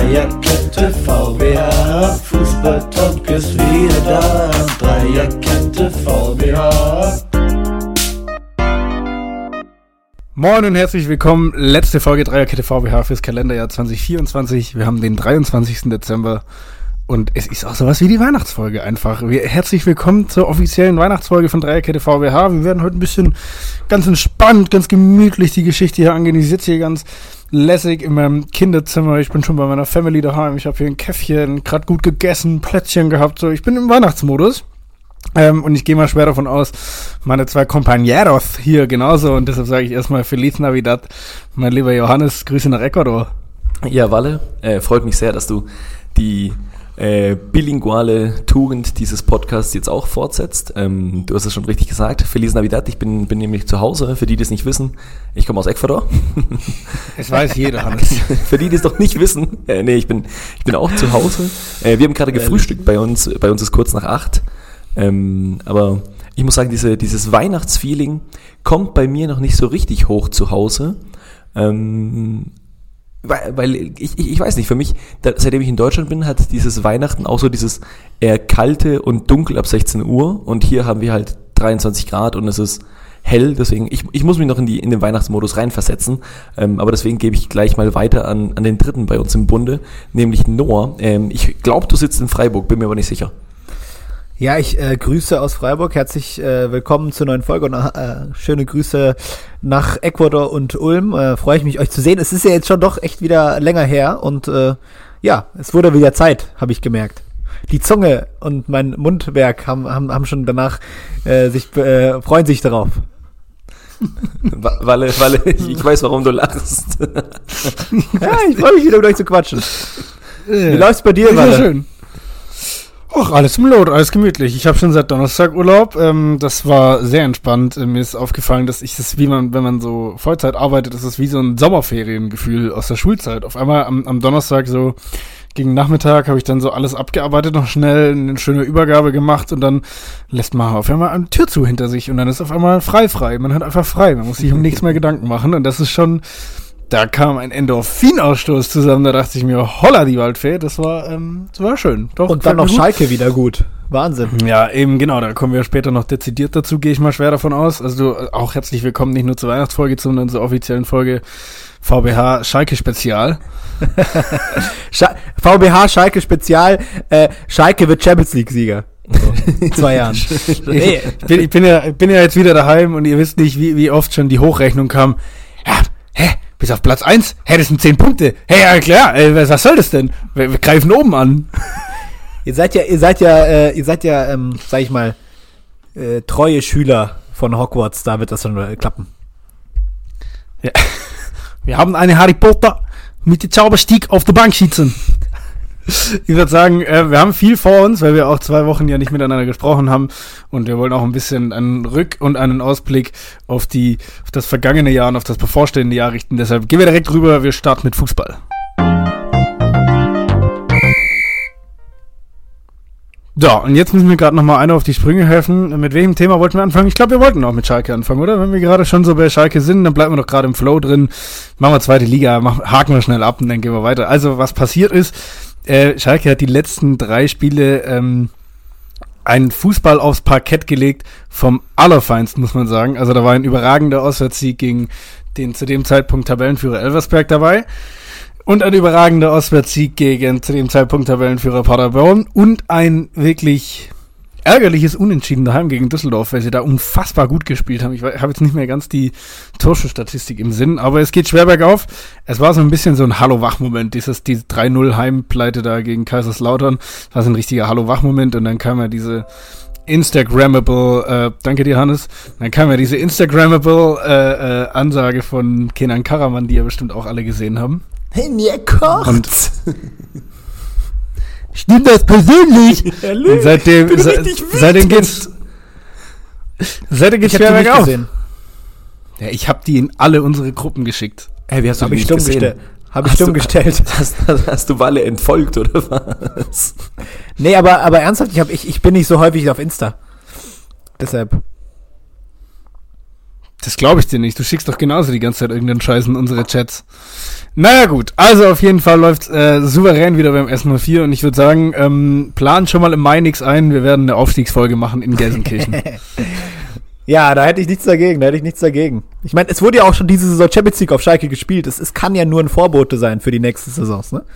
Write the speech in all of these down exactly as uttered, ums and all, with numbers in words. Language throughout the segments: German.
Dreierkette V W H, Fußball-Talk ist wieder da. Dreierkette V W H. Moin und herzlich willkommen, letzte Folge Dreierkette V W H fürs Kalenderjahr zwanzig vierundzwanzig. Wir haben den dreiundzwanzigsten Dezember und es ist auch sowas wie die Weihnachtsfolge einfach. Wir, herzlich willkommen zur offiziellen Weihnachtsfolge von Dreierkette V W H. Wir werden heute ein bisschen ganz entspannt, ganz gemütlich die Geschichte hier angehen. Ich sitze hier ganz lässig in meinem Kinderzimmer. Ich bin schon bei meiner Family daheim. Ich habe hier ein Käffchen, gerade gut gegessen, Plätzchen gehabt. So, ich bin im Weihnachtsmodus. Ähm, und ich gehe mal schwer davon aus, meine zwei Compañeros hier genauso, und deshalb sage ich erstmal Feliz Navidad, mein lieber Johannes, Grüße nach Ecuador. Ja, Walle, äh, freut mich sehr, dass du die äh, bilinguale Tugend dieses Podcasts jetzt auch fortsetzt. Ähm, du hast es schon richtig gesagt, Feliz Navidad, ich bin, bin nämlich zu Hause, für die, die es nicht wissen, ich komme aus Ecuador. Es weiß jeder, Hannes. Für die, die es doch nicht wissen, äh, nee, ich bin, ich bin auch zu Hause. Äh, wir haben gerade gefrühstückt bei uns, bei uns ist kurz nach acht. Ähm, aber ich muss sagen, diese, dieses Weihnachtsfeeling kommt bei mir noch nicht so richtig hoch zu Hause, ähm, weil, weil ich, ich, ich weiß nicht, für mich, da, seitdem ich in Deutschland bin, hat dieses Weihnachten auch so dieses eher kalte und dunkel ab sechzehn Uhr, und hier haben wir halt dreiundzwanzig Grad und es ist hell, deswegen, ich, ich muss mich noch in, die, in den Weihnachtsmodus reinversetzen, ähm, aber deswegen gebe ich gleich mal weiter an, an den Dritten bei uns im Bunde, nämlich Noah. Ähm, ich glaube, du sitzt in Freiburg, bin mir aber nicht sicher. Ja, ich äh, grüße aus Freiburg, herzlich äh, willkommen zur neuen Folge und äh, schöne Grüße nach Ecuador und Ulm. Äh, freue ich mich, euch zu sehen. Es ist ja jetzt schon doch echt wieder länger her und äh, ja, es wurde wieder Zeit, habe ich gemerkt. Die Zunge und mein Mundwerk haben haben, haben schon danach äh, sich äh, freuen sich darauf. Walle, Walle, ich weiß, warum du lachst. Ja, ich freue mich wieder mit euch zu quatschen. Wie läuft's bei dir, Walle? Schön. Och, alles im Lot, alles gemütlich. Ich habe schon seit Donnerstag Urlaub. Ähm, das war sehr entspannt. Mir ist aufgefallen, dass ich das, wie man, wenn man so Vollzeit arbeitet, ist es wie so ein Sommerferiengefühl aus der Schulzeit. Auf einmal am, am Donnerstag so gegen Nachmittag habe ich dann so alles abgearbeitet, noch schnell eine schöne Übergabe gemacht, und dann lässt man auf einmal eine Tür zu hinter sich und dann ist auf einmal frei frei. Man hat einfach frei. Man muss sich um nichts mehr Gedanken machen, und das ist schon... Da kam ein Endorphinausstoß zusammen, da dachte ich mir, holla die Waldfee, das war, ähm, das war schön. Doch, und dann noch Schalke wieder gut. Wahnsinn. Ja, eben, genau, da kommen wir später noch dezidiert dazu, gehe ich mal schwer davon aus. Also du, auch herzlich willkommen nicht nur zur Weihnachtsfolge, sondern zur offiziellen Folge V B H Schalke Spezial. Sch- V B H Schalke Spezial, äh, Schalke wird Champions League Sieger. So, in zwei Jahren. ich, bin, ich bin ja, ich bin ja jetzt wieder daheim, und ihr wisst nicht, wie, wie oft schon die Hochrechnung kam. Ja, hä? Bis auf Platz eins? Hä, das sind zehn Punkte. Hä, ja klar, äh, was soll das denn? Wir, wir greifen oben an. Ihr seid ja, ihr seid ja, äh, ihr seid ja, ähm, sag ich mal, äh, treue Schüler von Hogwarts, da wird das schon äh, klappen. Ja. Wir haben eine Harry Potter mit dem Zauberstick auf der Bank sitzen. Ich würde sagen, äh, wir haben viel vor uns, weil wir auch zwei Wochen ja nicht miteinander gesprochen haben, und wir wollen auch ein bisschen einen Rück- und einen Ausblick auf die, auf das vergangene Jahr und auf das bevorstehende Jahr richten. Deshalb gehen wir direkt rüber, wir starten mit Fußball. So, und jetzt müssen wir gerade nochmal einer auf die Sprünge helfen. Mit welchem Thema wollten wir anfangen? Ich glaube, wir wollten auch mit Schalke anfangen, oder? Wenn wir gerade schon so bei Schalke sind, dann bleiben wir doch gerade im Flow drin. Machen wir zweite Liga, machen, haken wir schnell ab und dann gehen wir weiter. Also, was passiert ist, Äh, Schalke hat die letzten drei Spiele ähm, einen Fußball aufs Parkett gelegt vom Allerfeinsten, muss man sagen. Also da war ein überragender Auswärtssieg gegen den zu dem Zeitpunkt Tabellenführer Elversberg dabei und ein überragender Auswärtssieg gegen zu dem Zeitpunkt Tabellenführer Paderborn und ein wirklich ärgerliches Unentschieden daheim gegen Düsseldorf, weil sie da unfassbar gut gespielt haben. Ich habe jetzt nicht mehr ganz die Torschussstatistik im Sinn, aber es geht schwer bergauf. Es war so ein bisschen so ein Hallo-Wach-Moment, dieses diese drei null Heimpleite da gegen Kaiserslautern. Das war so ein richtiger Hallo-Wach-Moment, und dann kam ja diese Instagrammable, äh, danke dir, Hannes, dann kam ja diese Instagrammable äh, äh, Ansage von Kenan Karaman, die ja bestimmt auch alle gesehen haben. Hey, mir kocht! Und stimmt das persönlich? Ja, und seitdem, se- seitdem geht's, seitdem geht's schwer bergauf. Ja, ich habe die in alle unsere Gruppen geschickt. Hey, wie hast du hab die ich nicht stumm gesehen? gestellt. Hab ich Hast stumm du- gestellt. Hast, hast, hast du Walle entfolgt, oder was? Nee, aber, aber ernsthaft, ich, hab, ich, ich bin nicht so häufig auf Insta. Deshalb. Das glaube ich dir nicht. Du schickst doch genauso die ganze Zeit irgendeinen Scheiß in unsere Chats. Naja gut, also auf jeden Fall läuft äh, souverän wieder beim S null vier und ich würde sagen, ähm, plant schon mal im Mai nichts ein, wir werden eine Aufstiegsfolge machen in Gelsenkirchen. Ja, da hätte ich nichts dagegen, da hätte ich nichts dagegen. Ich meine, es wurde ja auch schon diese Saison Champions League auf Schalke gespielt, es, es kann ja nur ein Vorbote sein für die nächste Saisons, ne?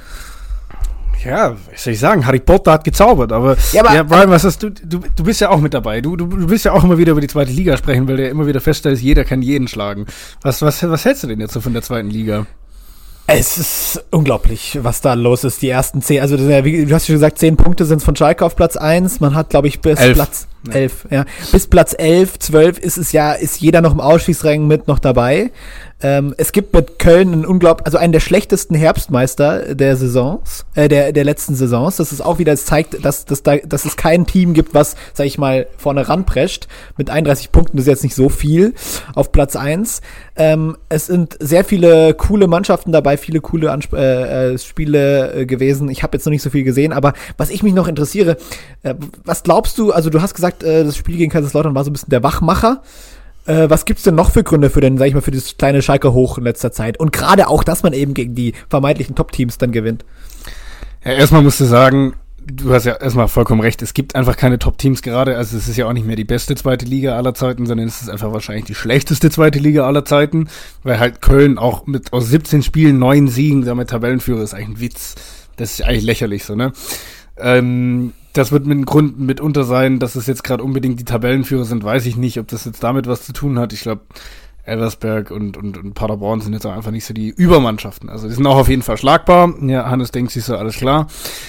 Ja, was soll ich sagen, Harry Potter hat gezaubert, aber, ja, aber ja, Brian, was hast du, du, du bist ja auch mit dabei, du, du, du willst ja auch immer wieder über die zweite Liga sprechen, weil du ja immer wieder feststellst, jeder kann jeden schlagen. Was, was, was hältst du denn jetzt so von der zweiten Liga? Es ist unglaublich, was da los ist. Die ersten zehn, also das sind ja, wie du hast schon gesagt, zehn Punkte sind von Schalke auf Platz eins. Man hat, glaube ich, bis elf. Platz elf, ja. Bis Platz elf, zwölf ist es ja, ist jeder noch im Ausschießrängen mit noch dabei. Ähm, es gibt mit Köln einen unglaublich, also einen der schlechtesten Herbstmeister der Saisons, äh, der, der letzten Saisons. Das ist auch wieder, es zeigt, dass, dass, da, dass es kein Team gibt, was, sag ich mal, vorne ranprescht. Mit einunddreißig Punkten, das ist jetzt nicht so viel auf Platz eins. Ähm, es sind sehr viele coole Mannschaften dabei, viele coole Ansp- äh, äh, Spiele äh, gewesen. Ich habe jetzt noch nicht so viel gesehen, aber was ich mich noch interessiere, äh, was glaubst du, also du hast gesagt, äh, das Spiel gegen Kaiserslautern war so ein bisschen der Wachmacher. Äh, was gibt's denn noch für Gründe für den, sag ich mal, für dieses kleine Schalke Hoch in letzter Zeit? Und gerade auch, dass man eben gegen die vermeintlichen Top-Teams dann gewinnt. Ja, erstmal musst du sagen, du hast ja erstmal vollkommen recht, es gibt einfach keine Top-Teams gerade, also es ist ja auch nicht mehr die beste zweite Liga aller Zeiten, sondern es ist einfach wahrscheinlich die schlechteste zweite Liga aller Zeiten, weil halt Köln auch mit aus siebzehn Spielen neun Siegen damit Tabellenführer ist eigentlich ein Witz. Das ist eigentlich lächerlich so, ne? Ähm, das wird mit einem Grund mitunter sein, dass es jetzt gerade unbedingt die Tabellenführer sind, weiß ich nicht, ob das jetzt damit was zu tun hat. Ich glaube, Elversberg und, und, und Paderborn sind jetzt auch einfach nicht so die Übermannschaften. Also die sind auch auf jeden Fall schlagbar. Ja, Hannes denkt sich so, alles klar.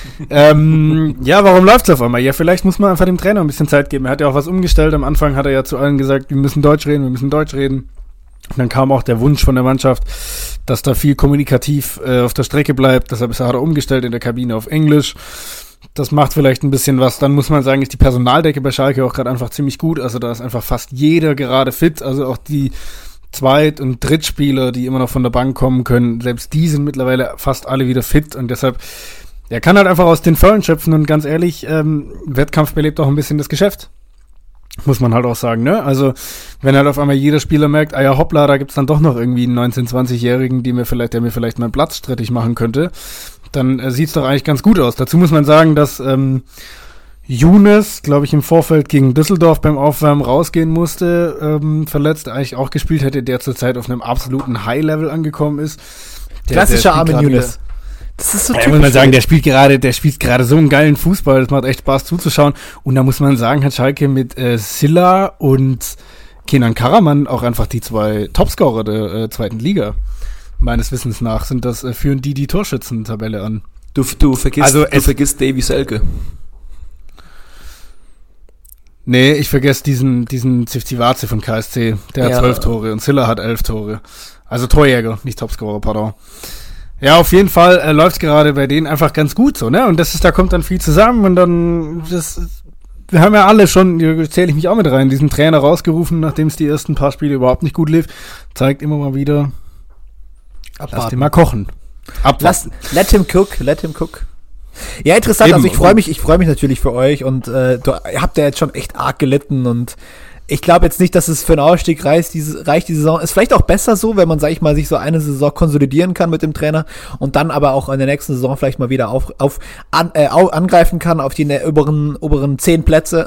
ähm, ja, warum läuft's auf einmal? Ja, vielleicht muss man einfach dem Trainer ein bisschen Zeit geben. Er hat ja auch was umgestellt. Am Anfang hat er ja zu allen gesagt, wir müssen Deutsch reden, wir müssen Deutsch reden. Und dann kam auch der Wunsch von der Mannschaft, dass da viel kommunikativ äh, auf der Strecke bleibt. Deshalb ist er, hat er umgestellt in der Kabine auf Englisch. Das macht vielleicht ein bisschen was. Dann muss man sagen, ist die Personaldecke bei Schalke auch gerade einfach ziemlich gut. Also da ist einfach fast jeder gerade fit. Also auch die Zweit- und Drittspieler, die immer noch von der Bank kommen können, selbst die sind mittlerweile fast alle wieder fit. Und deshalb, er kann halt einfach aus den Vollen schöpfen. Und ganz ehrlich, ähm, Wettkampf belebt auch ein bisschen das Geschäft. Muss man halt auch sagen, ne? Also, wenn halt auf einmal jeder Spieler merkt, ah ja, hoppla, da gibt's dann doch noch irgendwie einen neunzehn-, zwanzigjährigen, die mir vielleicht, der mir vielleicht meinen Platz strittig machen könnte, dann äh, sieht's doch eigentlich ganz gut aus. Dazu muss man sagen, dass ähm, Younes, glaube ich, im Vorfeld gegen Düsseldorf beim Aufwärmen rausgehen musste, ähm, verletzt, eigentlich auch gespielt hätte, der zurzeit auf einem absoluten High-Level angekommen ist. Der, Klassischer Armin Younes. Das ist so ja, typisch. muss man sagen, der spielt gerade, der spielt gerade so einen geilen Fußball, das macht echt Spaß zuzuschauen. Und da muss man sagen, hat Schalke mit äh, Silla und Kenan Karaman auch einfach die zwei Topscorer der äh, zweiten Liga. Meines Wissens nach sind das, äh, führen die die Torschützen-Tabelle an. Du, du vergisst, Also du es- vergisst Davy Selke. Nee, ich vergesse diesen, diesen Zivzivaze von K S C. Der Ja. hat zwölf Tore und Silla hat elf Tore. Also Torjäger, nicht Topscorer, pardon. Ja, auf jeden Fall äh, läuft's gerade bei denen einfach ganz gut so, ne? Und das ist, da kommt dann viel zusammen und dann, das, wir haben ja alle schon, hier zähle ich mich auch mit rein, diesen Trainer rausgerufen, nachdem es die ersten paar Spiele überhaupt nicht gut lief. Zeigt immer mal wieder, lass den mal kochen. Lass, let him cook, let him cook. Ja, interessant, Eben. also ich freue mich, ich freue mich natürlich für euch und äh, du, ihr habt ja jetzt schon echt arg gelitten und ich glaube jetzt nicht, dass es für einen Aufstieg reicht, diese, reicht die Saison. Ist vielleicht auch besser so, wenn man, sag ich mal, sich so eine Saison konsolidieren kann mit dem Trainer und dann aber auch in der nächsten Saison vielleicht mal wieder auf, auf an, äh, au, angreifen kann auf die ne, oberen, oberen zehn Plätze.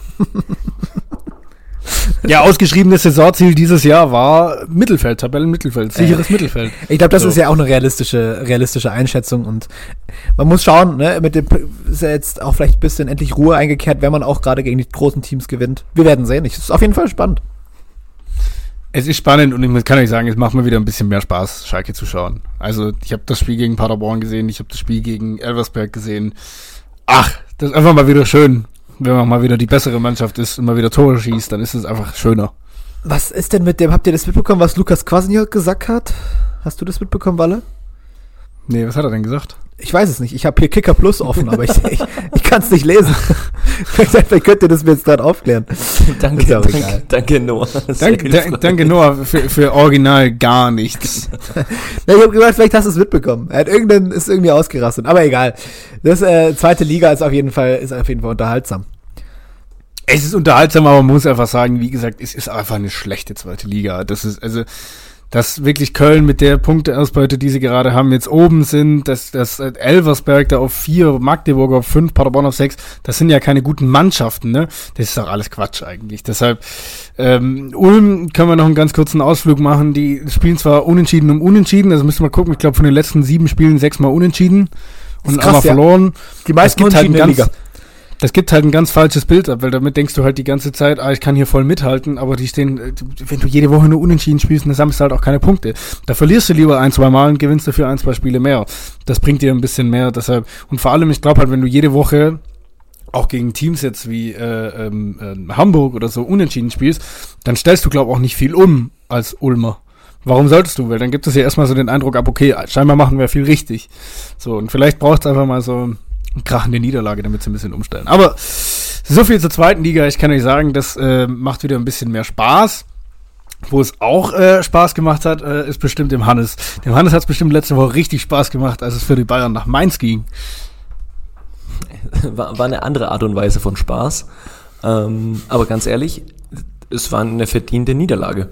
Ja, ausgeschriebenes Saisonziel dieses Jahr war Mittelfeld, Tabellenmittelfeld, sicheres Äh, Mittelfeld. Ich glaube, das So. ist ja auch eine realistische, realistische Einschätzung und man muss schauen, ne, mit dem ist ja jetzt auch vielleicht ein bisschen endlich Ruhe eingekehrt, wenn man auch gerade gegen die großen Teams gewinnt. Wir werden sehen. Es ist auf jeden Fall spannend. Es ist spannend und ich kann euch sagen, es macht mir wieder ein bisschen mehr Spaß, Schalke zu schauen. Also ich habe das Spiel gegen Paderborn gesehen, ich habe das Spiel gegen Elversberg gesehen. Ach, das ist einfach mal wieder schön. Wenn man mal wieder die bessere Mannschaft ist und mal wieder Tore schießt, dann ist es einfach schöner. Was ist denn mit dem, habt ihr das mitbekommen, was Lukas Kwasniok gesagt hat? Hast du das mitbekommen, Walle? Nee, was hat er denn gesagt? Ich weiß es nicht. Ich habe hier Kicker Plus offen, aber ich, ich, ich kann es nicht lesen. Vielleicht könnt ihr das mir jetzt gerade aufklären. Danke, Ist ja auch danke, egal. danke Noah. Sehr Danke, hilfreich. da, danke Noah, für, für original gar nichts. Na, ich habe gedacht, vielleicht hast du es mitbekommen. Er hat irgendeinen, ist irgendwie ausgerastet. Aber egal. Das äh, zweite Liga ist auf jeden Fall, ist auf jeden Fall unterhaltsam. Es ist unterhaltsam, aber man muss einfach sagen, wie gesagt, es ist einfach eine schlechte zweite Liga. Das ist, also, dass wirklich Köln mit der Punkteausbeute, die sie gerade haben, jetzt oben sind, dass, dass Elversberg da auf vier, Magdeburg auf fünf, Paderborn auf sechs, das sind ja keine guten Mannschaften, ne? Das ist doch alles Quatsch eigentlich. Deshalb, ähm, Ulm können wir noch einen ganz kurzen Ausflug machen. Die spielen zwar unentschieden um unentschieden, also müssen wir mal gucken, ich glaube von den letzten sieben Spielen sechsmal unentschieden und krass, einmal ja. verloren. Die meisten das gibt halt ein Unentschieden in der ganz, Liga. Das gibt halt ein ganz falsches Bild ab, weil damit denkst du halt die ganze Zeit, ah, ich kann hier voll mithalten, aber die stehen, wenn du jede Woche nur unentschieden spielst, dann sammelst du halt auch keine Punkte. Da verlierst du lieber ein, zwei Mal und gewinnst dafür ein, zwei Spiele mehr. Das bringt dir ein bisschen mehr, deshalb, und vor allem, ich glaube halt, wenn du jede Woche auch gegen Teams jetzt wie äh, ähm, äh, Hamburg oder so unentschieden spielst, dann stellst du, glaube ich, auch nicht viel um als Ulmer. Warum solltest du? Weil dann gibt es ja erstmal so den Eindruck ab, okay, scheinbar machen wir viel richtig. So, und vielleicht braucht es einfach mal so krachende Niederlage, damit sie ein bisschen umstellen. Aber so viel zur zweiten Liga. Ich kann euch sagen, das äh, macht wieder ein bisschen mehr Spaß. Wo es auch äh, Spaß gemacht hat, äh, ist bestimmt dem Hannes. Dem Hannes hat es bestimmt letzte Woche richtig Spaß gemacht, als es für die Bayern nach Mainz ging. War, war eine andere Art und Weise von Spaß. Ähm, aber ganz ehrlich, es war eine verdiente Niederlage.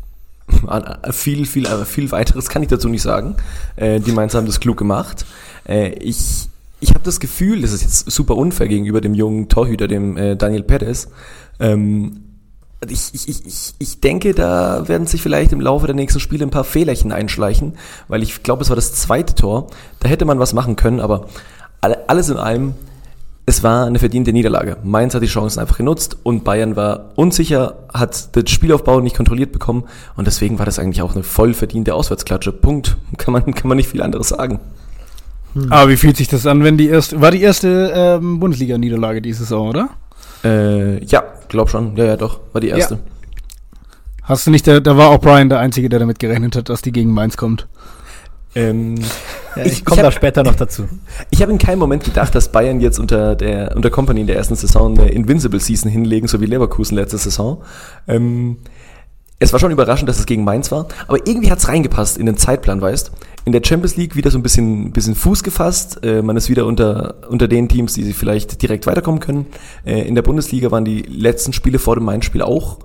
Viel, viel, viel weiteres kann ich dazu nicht sagen. Äh, die Mainzer haben das klug gemacht. Äh, ich Ich habe das Gefühl, das ist jetzt super unfair gegenüber dem jungen Torhüter, dem äh, Daniel Perez. Ähm, ich, ich, ich, ich denke, da werden sich vielleicht im Laufe der nächsten Spiele ein paar Fehlerchen einschleichen, weil ich glaube, es war das zweite Tor. Da hätte man was machen können, aber alle, alles in allem, es war eine verdiente Niederlage. Mainz hat die Chancen einfach genutzt und Bayern war unsicher, hat den Spielaufbau nicht kontrolliert bekommen und deswegen war das eigentlich auch eine voll verdiente Auswärtsklatsche. Punkt. Kann man, kann man nicht viel anderes sagen. Hm. Aber wie fühlt sich das an, wenn die erste, war die erste ähm, Bundesliga-Niederlage diese Saison, oder? Äh, ja, glaub schon. Ja, ja, doch, war die erste. Ja. Hast du nicht, da, da war auch Brian der Einzige, der damit gerechnet hat, dass die gegen Mainz kommt. Ähm, ja, ich komme da später noch dazu. Ich habe in keinem Moment gedacht, dass Bayern jetzt unter der unter Kompany in der ersten Saison eine Invincible Season hinlegen, so wie Leverkusen letzte Saison. Ähm, Es war schon überraschend, dass es gegen Mainz war, aber irgendwie hat's reingepasst in den Zeitplan, weißt. In der Champions League wieder so ein bisschen, bisschen Fuß gefasst, äh, man ist wieder unter, unter den Teams, die vielleicht direkt weiterkommen können. Äh, in der Bundesliga waren die letzten Spiele vor dem Mainz-Spiel auch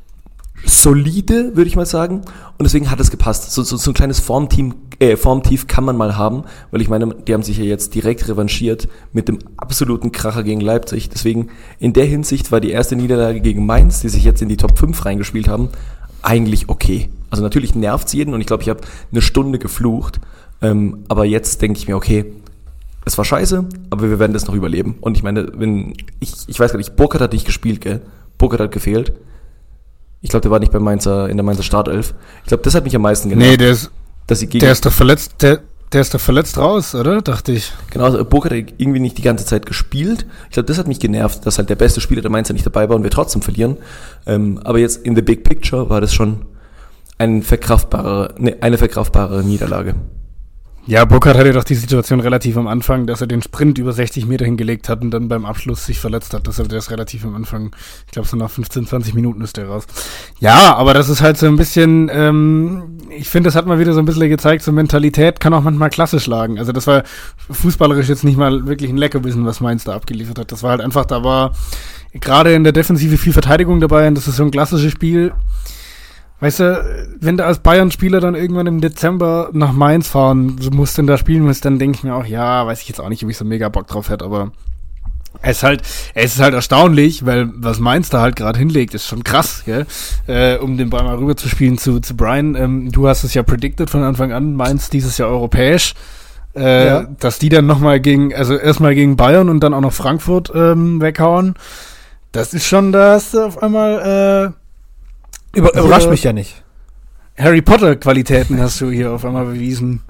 solide, würde ich mal sagen, und deswegen hat es gepasst. So, so, so ein kleines Formteam, äh, Formtief kann man mal haben, weil ich meine, die haben sich ja jetzt direkt revanchiert mit dem absoluten Kracher gegen Leipzig. Deswegen, in der Hinsicht war die erste Niederlage gegen Mainz, die sich jetzt in die Top fünf reingespielt haben, eigentlich okay. Also natürlich nervt's jeden und ich glaube, ich habe eine Stunde geflucht, ähm, aber jetzt denke ich mir, okay, es war scheiße, aber wir werden das noch überleben. Und ich meine, wenn, ich, ich weiß gar nicht, Burkhardt hat nicht gespielt, gell? Burkhardt hat gefehlt. Ich glaube, der war nicht bei Mainzer, in der Mainzer Startelf. Ich glaube, das hat mich am meisten genervt. Nee, der ist, dass sie gegen, der ist doch verletzt, der, der ist doch verletzt raus, oder? Dachte ich. Genau, also Burkhardt hat irgendwie nicht die ganze Zeit gespielt. Ich glaube, das hat mich genervt, dass halt der beste Spieler der Mainzer nicht dabei war und wir trotzdem verlieren. Ähm, aber jetzt in the big picture war das schon ein verkraftbare, ne, eine verkraftbare Niederlage. Ja, Burkhardt hatte doch die Situation relativ am Anfang, dass er den Sprint über sechzig Meter hingelegt hat und dann beim Abschluss sich verletzt hat. Deshalb der ist relativ am Anfang, ich glaube so nach fünfzehn, zwanzig Minuten ist der raus. Ja, aber das ist halt so ein bisschen, ähm, ich finde, das hat mal wieder so ein bisschen gezeigt, so Mentalität kann auch manchmal Klasse schlagen. Also das war fußballerisch jetzt nicht mal wirklich ein Leckerbissen, was Mainz da abgeliefert hat. Das war halt einfach, da war gerade in der Defensive viel Verteidigung dabei und das ist so ein klassisches Spiel. Weißt du, wenn du als Bayern-Spieler dann irgendwann im Dezember nach Mainz fahren musst und da spielen musst, dann denke ich mir auch, ja, weiß ich jetzt auch nicht, ob ich so mega Bock drauf hätte, aber es ist halt, es ist halt erstaunlich, weil was Mainz da halt gerade hinlegt, ist schon krass, gell? Äh, um den Ball mal rüber zu spielen zu, zu Brian. Ähm, du hast es ja predicted von Anfang an, Mainz dieses Jahr europäisch, äh, ja. Dass die dann nochmal gegen, also erstmal gegen Bayern und dann auch noch Frankfurt ähm, weghauen. Das ist schon, da hast du auf einmal, äh, Über, überrascht mich ja nicht. Harry Potter-Qualitäten hast du hier auf einmal bewiesen.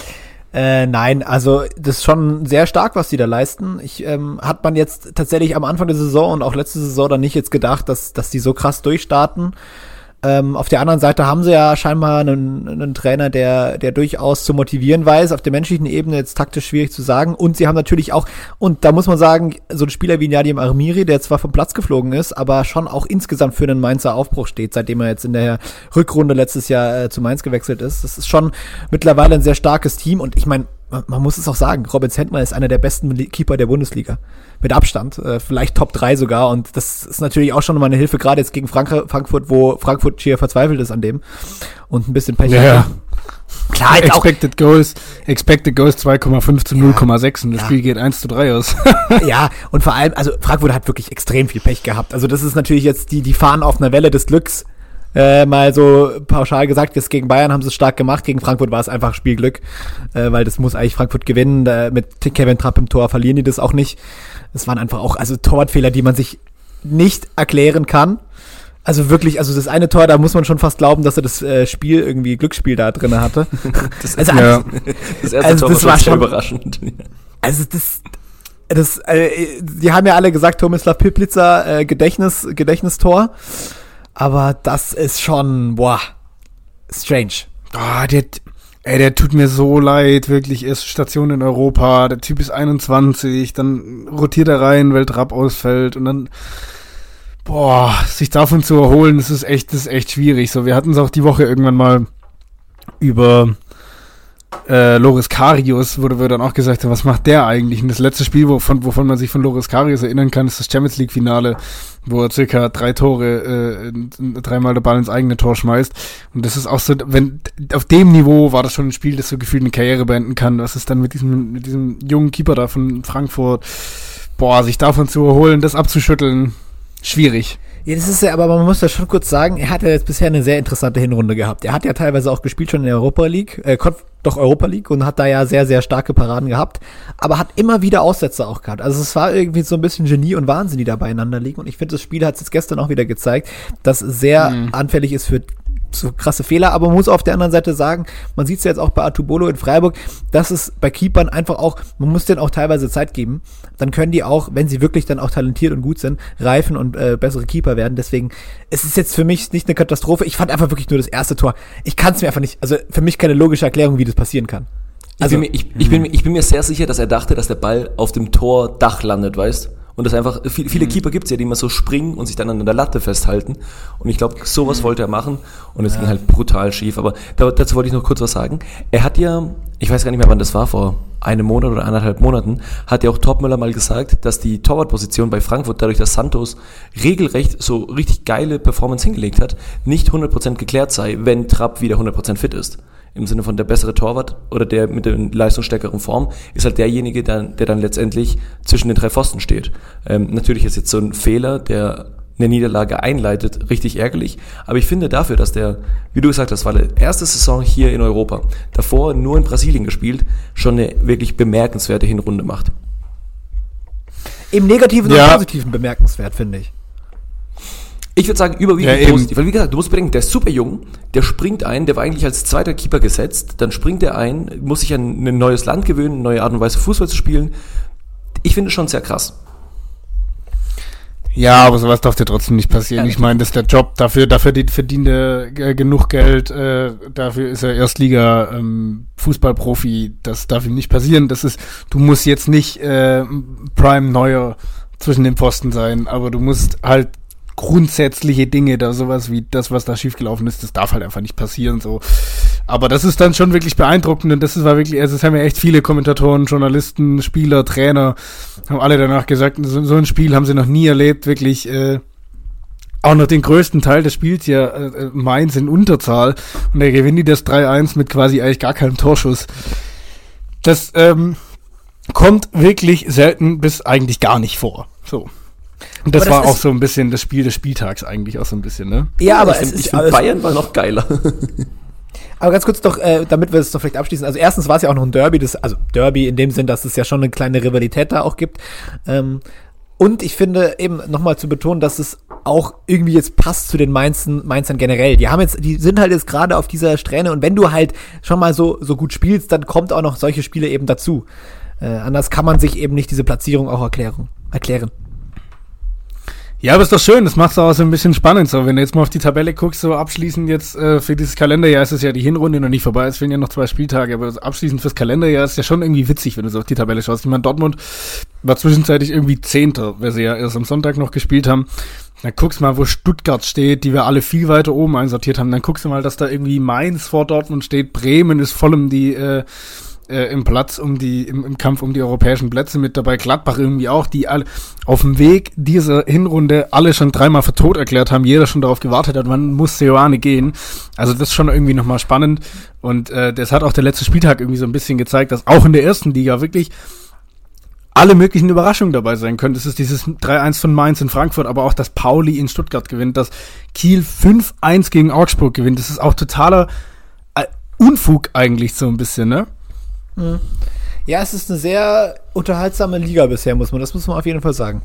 Äh, nein, also das ist schon sehr stark, was die da leisten. Ich, ähm, hat man jetzt tatsächlich am Anfang der Saison und auch letzte Saison dann nicht jetzt gedacht, dass, dass die so krass durchstarten. Ähm, auf der anderen Seite haben sie ja scheinbar einen, einen Trainer, der, der durchaus zu motivieren weiß. Auf der menschlichen Ebene jetzt taktisch schwierig zu sagen. Und sie haben natürlich auch, und da muss man sagen, so ein Spieler wie Nadim Amiri, der zwar vom Platz geflogen ist, aber schon auch insgesamt für einen Mainzer Aufbruch steht, seitdem er jetzt in der Rückrunde letztes Jahr äh, zu Mainz gewechselt ist. Das ist schon mittlerweile ein sehr starkes Team. Und ich meine, man, man muss es auch sagen, Robin Zentner ist einer der besten Keeper der Bundesliga. Mit Abstand, äh, vielleicht Top drei sogar. Und das ist natürlich auch schon mal eine Hilfe, gerade jetzt gegen Frank- Frankfurt, wo Frankfurt schier verzweifelt ist an dem und ein bisschen Pech Ja. hat. Klar, jetzt auch, Expected Goals, Expected Goals zwei Komma fünf zu Ja. null Komma sechs und das Ja. Spiel geht eins zu drei aus. ja, und vor allem, also Frankfurt hat wirklich extrem viel Pech gehabt. Also das ist natürlich jetzt, die, die fahren auf einer Welle des Glücks. Äh, mal so pauschal gesagt, jetzt gegen Bayern haben sie es stark gemacht, gegen Frankfurt war es einfach Spielglück, äh, weil das muss eigentlich Frankfurt gewinnen, äh, mit Kevin Trapp im Tor verlieren die das auch nicht. Es waren einfach auch, also Torwartfehler, die man sich nicht erklären kann. Also wirklich, also das eine Tor, da muss man schon fast glauben, dass er das äh, Spiel, irgendwie Glücksspiel da drin hatte. Das, Also, Ja. das erste also Tor das war war schon sehr schon- überraschend. Also das, das, äh, die haben ja alle gesagt, Tomislav Piplica, äh, Gedächtnis, Gedächtnistor. Aber das ist schon, boah, strange. Ah, der, ey, der tut mir so leid, wirklich. Erste Station in Europa, der Typ ist einundzwanzig, dann rotiert er rein, weil Trapp ausfällt und dann, boah, sich davon zu erholen, das ist echt, das ist echt schwierig. So, wir hatten es auch die Woche irgendwann mal über äh, Loris Karius, wo wir dann auch gesagt haben, was macht der eigentlich? Und das letzte Spiel, wovon, wovon man sich von Loris Karius erinnern kann, ist das Champions League Finale, wo er circa drei Tore, äh, dreimal der Ball ins eigene Tor schmeißt. Und das ist auch so, wenn, auf dem Niveau war das schon ein Spiel, das so gefühlt eine Karriere beenden kann. Was ist dann mit diesem, mit diesem jungen Keeper da von Frankfurt? Boah, sich davon zu erholen, das abzuschütteln, schwierig. Ja, das ist ja, aber man muss ja schon kurz sagen, er hat ja jetzt bisher eine sehr interessante Hinrunde gehabt. Er hat ja teilweise auch gespielt schon in der Europa League, äh, doch Europa League und hat da ja sehr, sehr starke Paraden gehabt, aber hat immer wieder Aussätze auch gehabt. Also es war irgendwie so ein bisschen Genie und Wahnsinn, die da beieinander liegen und ich finde, das Spiel hat es jetzt gestern auch wieder gezeigt, dass es sehr Mhm. anfällig ist für so krasse Fehler, aber man muss auf der anderen Seite sagen, man sieht es ja jetzt auch bei Artubolo in Freiburg, dass es bei Keepern einfach auch, man muss denen auch teilweise Zeit geben, dann können die auch, wenn sie wirklich dann auch talentiert und gut sind, reifen und äh, bessere Keeper werden, deswegen, es ist jetzt für mich nicht eine Katastrophe, ich fand einfach wirklich nur das erste Tor, ich kann es mir einfach nicht, also für mich keine logische Erklärung, wie das passieren kann. Also, ich, bin mir, ich, ich, bin, mir- ich bin mir sehr sicher, dass er dachte, dass der Ball auf dem Tordach landet, weißt? Und das einfach, viele, viele Keeper gibt's ja, die immer so springen und sich dann an der Latte festhalten. Und ich glaube, sowas wollte er machen. Und es ging halt brutal schief. Aber da, dazu wollte ich noch kurz was sagen. Er hat ja, ich weiß gar nicht mehr, wann das war, vor einem Monat oder anderthalb Monaten, hat ja auch Topmöller mal gesagt, dass die Torwartposition bei Frankfurt, dadurch, dass Santos regelrecht so richtig geile Performance hingelegt hat, nicht hundert Prozent geklärt sei, wenn Trapp wieder hundert Prozent fit ist. Im Sinne von der bessere Torwart oder der mit der leistungsstärkeren Form ist halt derjenige, der, der dann letztendlich zwischen den drei Pfosten steht. Ähm, natürlich ist jetzt so ein Fehler, der eine Niederlage einleitet, richtig ärgerlich. Aber ich finde dafür, dass der, wie du gesagt hast, war die erste Saison hier in Europa, davor nur in Brasilien gespielt, schon eine wirklich bemerkenswerte Hinrunde macht. im Negativen Ja. und Positiven bemerkenswert, finde ich. Ich würde sagen, überwiegend Ja, eben. positiv. Weil wie gesagt, du musst bedenken, der ist super jung, der springt ein, der war eigentlich als zweiter Keeper gesetzt, dann springt er ein, muss sich an ein neues Land gewöhnen, eine neue Art und Weise Fußball zu spielen. Ich finde es schon sehr krass. Ja, aber sowas darf dir trotzdem nicht passieren. Ich meine, das ist der Job. Dafür, dafür die- verdient er äh, genug Geld. Äh, dafür ist er Erstliga ähm, Fußballprofi. Das darf ihm nicht passieren. Das ist, du musst jetzt nicht äh, Prime Neuer zwischen den Pfosten sein, aber du musst halt grundsätzliche Dinge, da sowas wie das, was da schiefgelaufen ist, das darf halt einfach nicht passieren. So. Aber das ist dann schon wirklich beeindruckend und das ist, war wirklich, also es haben ja echt viele Kommentatoren, Journalisten, Spieler, Trainer, haben alle danach gesagt, so, so ein Spiel haben sie noch nie erlebt, wirklich, äh, auch noch den größten Teil des Spiels ja äh, Mainz in Unterzahl und da gewinnen die das drei eins mit quasi eigentlich gar keinem Torschuss. Das ähm, kommt wirklich selten bis eigentlich gar nicht vor. So. Und das, Aber das war auch ist- so ein bisschen das Spiel des Spieltags eigentlich auch so ein bisschen, ne? Ja, aber ich es finde, ist, ich find, aber es- Bayern war noch geiler. Aber ganz kurz doch, äh, damit wir es doch vielleicht abschließen. Also erstens war es ja auch noch ein Derby, das, also Derby in dem Sinn, dass es ja schon eine kleine Rivalität da auch gibt. Ähm, und ich finde eben nochmal zu betonen, dass es auch irgendwie jetzt passt zu den Mainzen, Mainzern generell. Die haben jetzt, die sind halt jetzt gerade auf dieser Strähne und wenn du halt schon mal so, so gut spielst, dann kommt auch noch solche Spiele eben dazu. Äh, anders kann man sich eben nicht diese Platzierung auch erklären. erklären. Ja, aber ist doch schön, das macht es auch so ein bisschen spannend. So, wenn du jetzt mal auf die Tabelle guckst, so abschließend jetzt äh, für dieses Kalenderjahr ist es ja die Hinrunde noch nicht vorbei, es fehlen ja noch zwei Spieltage, aber abschließend fürs Kalenderjahr ist ja schon irgendwie witzig, wenn du so auf die Tabelle schaust. Ich meine, Dortmund war zwischenzeitlich irgendwie Zehnter, weil sie ja erst am Sonntag noch gespielt haben. Dann guckst mal, wo Stuttgart steht, die wir alle viel weiter oben einsortiert haben. Dann guckst du mal, dass da irgendwie Mainz vor Dortmund steht, Bremen ist voll um die äh, äh, im Platz um die, im, im Kampf um die europäischen Plätze mit dabei. Gladbach irgendwie auch, die alle auf dem Weg dieser Hinrunde alle schon dreimal für tot erklärt haben, jeder schon darauf gewartet hat, wann muss Seoane gehen. Also das ist schon irgendwie nochmal spannend und äh, das hat auch der letzte Spieltag irgendwie so ein bisschen gezeigt, dass auch in der ersten Liga wirklich alle möglichen Überraschungen dabei sein können. Das ist dieses drei eins von Mainz in Frankfurt, aber auch, dass Pauli in Stuttgart gewinnt, dass Kiel fünf eins gegen Augsburg gewinnt. Das ist auch totaler äh, Unfug eigentlich so ein bisschen, ne? Mhm. Ja, es ist eine sehr unterhaltsame Liga bisher, muss man, das muss man auf jeden Fall sagen.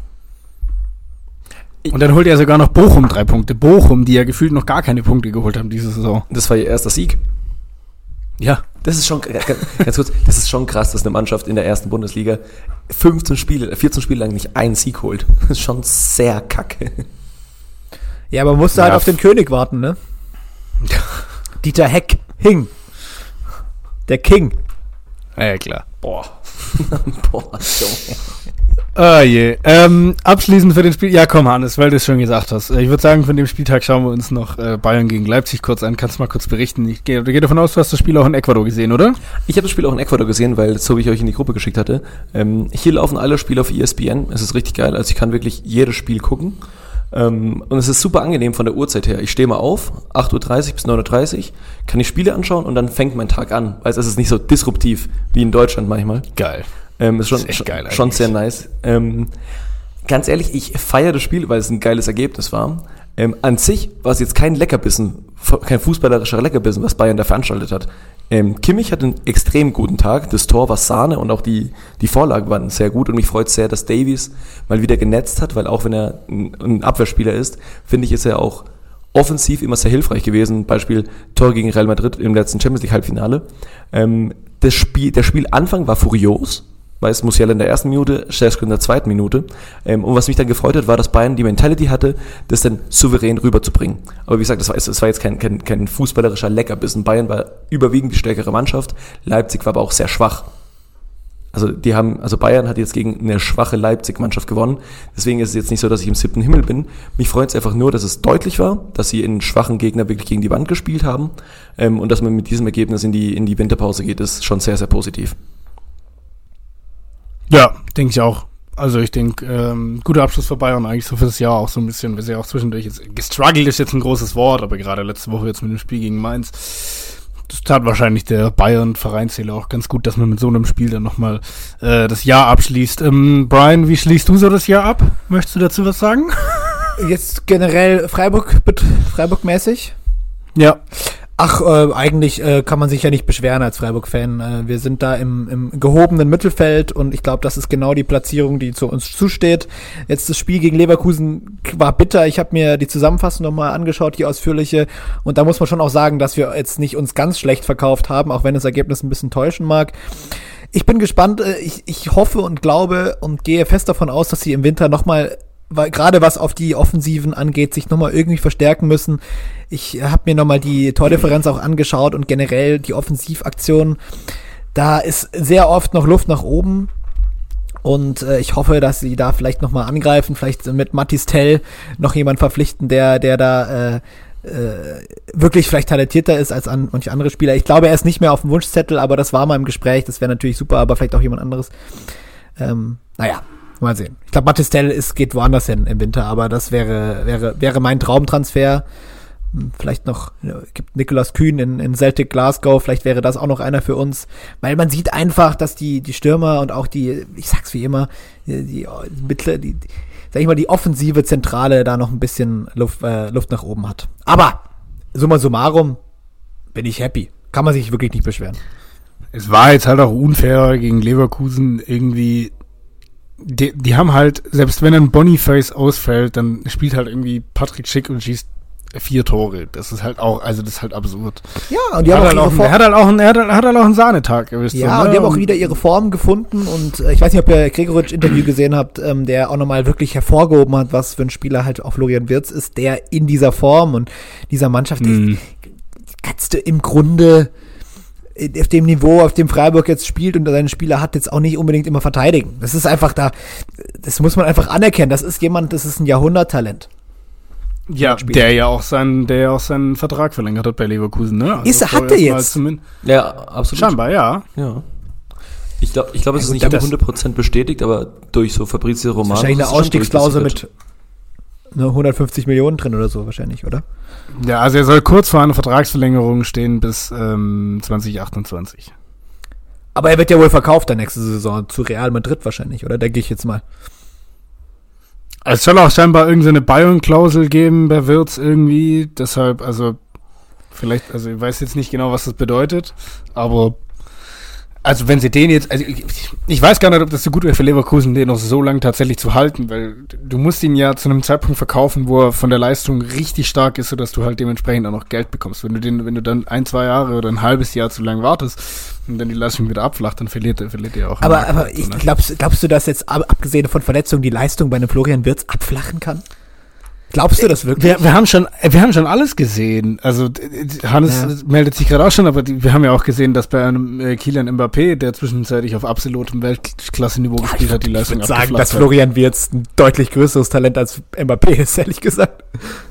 Und dann holt er sogar noch Bochum drei Punkte. Bochum, die ja gefühlt noch gar keine Punkte geholt haben diese Saison. Das war ihr erster Sieg. Ja. Das ist schon, ganz kurz, das ist schon krass, dass eine Mannschaft in der ersten Bundesliga fünfzehn Spiele, vierzehn Spiele lang nicht einen Sieg holt. Das ist schon sehr kacke. Ja, aber man musste ja. halt auf den König warten, ne? Dieter Heck, Hing. Der King. Ja, klar. Boah. Boah, Junge. Ah je. Ähm, abschließend für den Spiel. Ja, komm, Hannes, weil du es schon gesagt hast. Ich würde sagen, von dem Spieltag schauen wir uns noch äh, Bayern gegen Leipzig kurz an. Kannst du mal kurz berichten? Ich gehe geh davon aus, du hast das Spiel auch in Ecuador gesehen, oder? Ich habe das Spiel auch in Ecuador gesehen, weil so wie ich euch in die Gruppe geschickt hatte. Ähm, hier laufen alle Spiele auf E S P N. Es ist richtig geil. Also ich kann wirklich jedes Spiel gucken. Ähm, und es ist super angenehm von der Uhrzeit her. Ich stehe mal auf, acht Uhr dreißig bis neun Uhr dreißig, kann ich Spiele anschauen und dann fängt mein Tag an. Weil es ist nicht so disruptiv wie in Deutschland manchmal. Geil. Ähm, ist schon, ist echt geil schon, schon sehr nice. Ähm, ganz ehrlich, ich feiere das Spiel, weil es ein geiles Ergebnis war. Ähm, an sich war es jetzt kein Leckerbissen, kein fußballerischer Leckerbissen, was Bayern da veranstaltet hat. Ähm, Kimmich hat einen extrem guten Tag. Das Tor war Sahne und auch die, die Vorlagen waren sehr gut. Und mich freut sehr, dass Davies mal wieder genetzt hat, weil auch wenn er ein, ein Abwehrspieler ist, finde ich, ist er auch offensiv immer sehr hilfreich gewesen. Beispiel Tor gegen Real Madrid im letzten Champions League Halbfinale. Ähm, das Spiel, der Spielanfang war furios. Weil es Musiala in der ersten Minute, Šeško in der zweiten Minute. Ähm, und was mich dann gefreut hat, war, dass Bayern die Mentality hatte, das dann souverän rüberzubringen. Aber wie gesagt, das war, das war jetzt kein, kein, kein fußballerischer Leckerbissen. Bayern war überwiegend die stärkere Mannschaft. Leipzig war aber auch sehr schwach. Also die haben, also Bayern hat jetzt gegen eine schwache Leipzig-Mannschaft gewonnen. Deswegen ist es jetzt nicht so, dass ich im siebten Himmel bin. Mich freut es einfach nur, dass es deutlich war, dass sie einen schwachen Gegner wirklich gegen die Wand gespielt haben. Ähm, und dass man mit diesem Ergebnis in die, in die Winterpause geht, ist schon sehr, sehr positiv. Ja, denke ich auch. Also ich denke, ähm, guter Abschluss für Bayern eigentlich so für das Jahr auch so ein bisschen, weil sie auch zwischendurch jetzt, gestruggelt ist jetzt ein großes Wort, aber gerade letzte Woche jetzt mit dem Spiel gegen Mainz, das tat wahrscheinlich der Bayern-Vereinszähler auch ganz gut, dass man mit so einem Spiel dann nochmal äh, das Jahr abschließt. Ähm, Brian, wie schließt du so das Jahr ab? Möchtest du dazu was sagen? Jetzt generell Freiburg, Freiburg-mäßig? Ja. Ach, äh, eigentlich äh, kann man sich ja nicht beschweren als Freiburg-Fan. Äh, wir sind da im, im gehobenen Mittelfeld und ich glaube, das ist genau die Platzierung, die zu uns zusteht. Jetzt das Spiel gegen Leverkusen war bitter. Ich habe mir die Zusammenfassung nochmal angeschaut, die ausführliche. Und da muss man schon auch sagen, dass wir jetzt nicht uns ganz schlecht verkauft haben, auch wenn das Ergebnis ein bisschen täuschen mag. Ich bin gespannt. Äh, ich, ich hoffe und glaube und gehe fest davon aus, dass sie im Winter nochmal, weil gerade was auf die Offensiven angeht, sich nochmal irgendwie verstärken müssen. Ich habe mir nochmal die Tordifferenz auch angeschaut und generell die Offensivaktion. Da ist sehr oft noch Luft nach oben und äh, ich hoffe, dass sie da vielleicht nochmal angreifen, vielleicht mit Mathys Tell noch jemand verpflichten, der der da äh, äh, wirklich vielleicht talentierter ist als an manche andere Spieler. Ich glaube, er ist nicht mehr auf dem Wunschzettel, aber das war mal im Gespräch, das wäre natürlich super, aber vielleicht auch jemand anderes. Ähm, naja. Mal sehen. Ich glaube, Mathys Tell ist, geht woanders hin im Winter, aber das wäre wäre wäre mein Traumtransfer. Vielleicht noch, ja, gibt Niklas Kühn in, in Celtic Glasgow, vielleicht wäre das auch noch einer für uns. Weil man sieht einfach, dass die die Stürmer und auch die, ich sag's wie immer, die, die, die, die sag ich mal, die offensive Zentrale da noch ein bisschen Luft, äh, Luft nach oben hat. Aber, summa summarum, bin ich happy. Kann man sich wirklich nicht beschweren. Es war jetzt halt auch unfair gegen Leverkusen irgendwie. Die, die haben halt, selbst wenn ein Boniface ausfällt, dann spielt halt irgendwie Patrick Schick und schießt vier Tore. Das ist halt auch, also das ist halt absurd. Ja, und die hat haben halt auch, auch einen, er hat halt auch einen, er hat, hat halt auch einen Sahnetag. Ihr wisst ja, so, und ne? die haben auch wieder ihre Form gefunden und äh, ich weiß nicht, ob ihr Gregoritsch-Interview gesehen habt, ähm, der auch nochmal wirklich hervorgehoben hat, was für ein Spieler halt auch Florian Wirtz ist, der in dieser Form und dieser Mannschaft, mm. die kannst du im Grunde auf dem Niveau, auf dem Freiburg jetzt spielt und seine Spieler hat, jetzt auch nicht unbedingt immer verteidigen. Das ist einfach da, das muss man einfach anerkennen. Das ist jemand, das ist ein Jahrhunderttalent. Ja, der ja auch seinen, der ja auch seinen Vertrag verlängert hat bei Leverkusen, ne? Also ist, hat er jetzt? Ja, absolut. Scheinbar, ja. Ja. Ich glaube, ich glaub, es Ja, ist gut, nicht das- hundert Prozent bestätigt, aber durch so Fabrizio Romano. Wahrscheinlich ist eine es schon Ausstiegsklausel durchgesickert. mit ne, hundertfünfzig Millionen drin oder so wahrscheinlich, oder? Ja, also er soll kurz vor einer Vertragsverlängerung stehen bis ähm, zwanzig achtundzwanzig. Aber er wird ja wohl verkauft dann nächste Saison zu Real Madrid wahrscheinlich, oder? Denke ich jetzt mal. Es soll auch scheinbar irgendeine Bayern-Klausel geben bei Wirtz irgendwie, deshalb, also vielleicht, also ich weiß jetzt nicht genau, was das bedeutet, aber also wenn sie den jetzt, also ich, ich weiß gar nicht, ob das so gut wäre für Leverkusen, den noch so lange tatsächlich zu halten, weil du musst ihn ja zu einem Zeitpunkt verkaufen, wo er von der Leistung richtig stark ist, sodass du halt dementsprechend auch noch Geld bekommst. Wenn du den, wenn du dann ein, zwei Jahre oder ein halbes Jahr zu lang wartest und dann die Leistung wieder abflacht, dann verliert er, verliert er auch. Aber, Markt aber halt so, ich, ne? glaubst, glaubst du, dass jetzt ab, abgesehen von Verletzungen die Leistung bei einem Florian Wirtz abflachen kann? Glaubst du das wirklich? Wir, wir haben schon, wir haben schon alles gesehen. Also d- d- Hannes Ja. meldet sich gerade auch schon, aber die, wir haben ja auch gesehen, dass bei einem äh, Kylian Mbappé, der zwischenzeitlich auf absolutem Weltklasse-Niveau gespielt hat, die Ich Leistung würde sagen, abgeflacht dass hat. Florian Wirtz ein deutlich größeres Talent als Mbappé ist, ehrlich gesagt.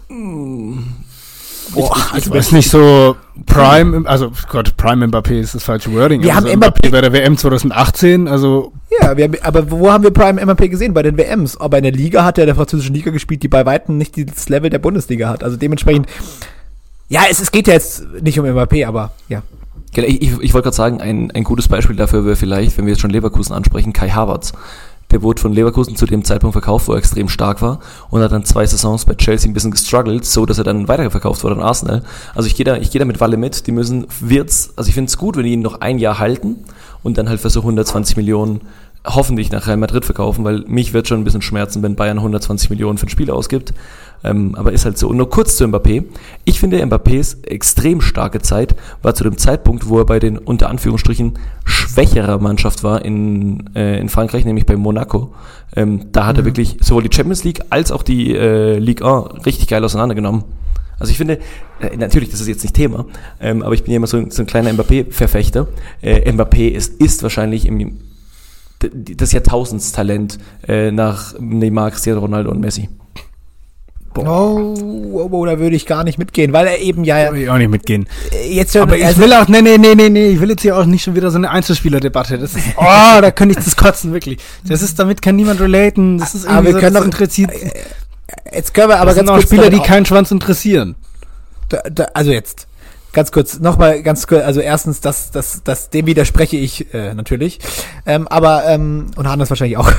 Boah, Ich also weiß nicht so Prime, also Gott, Prime Mbappé ist das falsche Wording. Wir also haben Mbappé- bei der W M zwanzig achtzehn, also Ja, wir haben, aber wo haben wir Prime Mbappé gesehen? Bei den W Ms. Aber in der Liga hat er der französischen Liga gespielt, die bei Weitem nicht das Level der Bundesliga hat. Also dementsprechend, ja, es, es geht ja jetzt nicht um Mbappé, aber ja. Gell, Ich, ich, ich wollte gerade sagen, ein, ein gutes Beispiel dafür wäre vielleicht, wenn wir jetzt schon Leverkusen ansprechen, Kai Havertz. Der wurde von Leverkusen zu dem Zeitpunkt verkauft, wo er extrem stark war und hat dann zwei Saisons bei Chelsea ein bisschen gestruggelt, so dass er dann weiterverkauft wurde an Arsenal. Also ich gehe da, ich gehe da mit Walle mit. Die müssen Wirtz, also ich finde es gut, wenn die ihn noch ein Jahr halten und dann halt für so hundertzwanzig Millionen hoffentlich nach Real Madrid verkaufen, weil mich wird schon ein bisschen schmerzen, wenn Bayern hundertzwanzig Millionen für ein Spiel ausgibt. Ähm, aber ist halt so. Und nur kurz zu Mbappé. Ich finde, Mbappés extrem starke Zeit war zu dem Zeitpunkt, wo er bei den unter Anführungsstrichen schwächerer Mannschaft war in, äh, in Frankreich, nämlich bei Monaco. Ähm, da hat er wirklich sowohl die Champions League als auch die äh, Ligue eins richtig geil auseinandergenommen. Also ich finde, äh, natürlich, das ist jetzt nicht Thema, ähm, aber ich bin ja immer so ein, so ein kleiner Mbappé-Verfechter. Äh, Mbappé ist, ist wahrscheinlich im, das Jahrtausendstalent äh, nach Neymar, Cristiano Ronaldo und Messi. Oh, oh, oh, da würde ich gar nicht mitgehen, weil er eben ja will ich auch nicht mitgehen. jetzt schon, Aber ich also- will auch, nee, nee, nee, nee, nee, ich will jetzt hier auch nicht schon wieder so eine Einzelspielerdebatte. Das ist, oh, da könnte ich das kotzen, wirklich. Das ist, damit kann niemand relaten. Das ist Aber irgendwie wir so, können das doch- interessiert. jetzt können wir aber Das sind ganz auch kurz Spieler, die damit keinen Schwanz interessieren. Da, da, also jetzt, ganz kurz, nochmal ganz kurz, also erstens, das, das, das, dem widerspreche ich äh, natürlich, ähm, aber, ähm, und Hannes wahrscheinlich auch.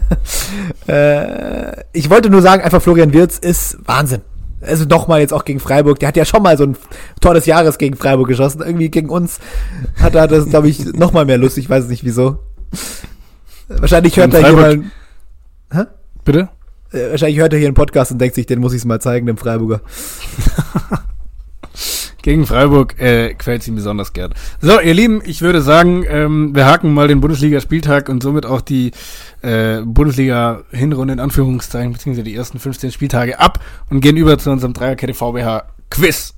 äh, ich wollte nur sagen, einfach Florian Wirtz ist Wahnsinn. Also nochmal jetzt auch gegen Freiburg, der hat ja schon mal so ein Tor des Jahres gegen Freiburg geschossen, irgendwie gegen uns hat er das, glaube ich, nochmal mehr Lust, ich weiß nicht wieso. Wahrscheinlich hört Gegen er hier Freiburg- mal, hä? Bitte? Äh, wahrscheinlich hört er hier einen Podcast und denkt sich, den muss ich mal zeigen, dem Freiburger. Gegen Freiburg äh, gefällt es ihm besonders gern. So, ihr Lieben, ich würde sagen, ähm, wir haken mal den Bundesliga-Spieltag und somit auch die äh, Bundesliga-Hinrunde in Anführungszeichen, beziehungsweise die ersten fünfzehn Spieltage ab und gehen über zu unserem Dreierkette V B H-Quiz.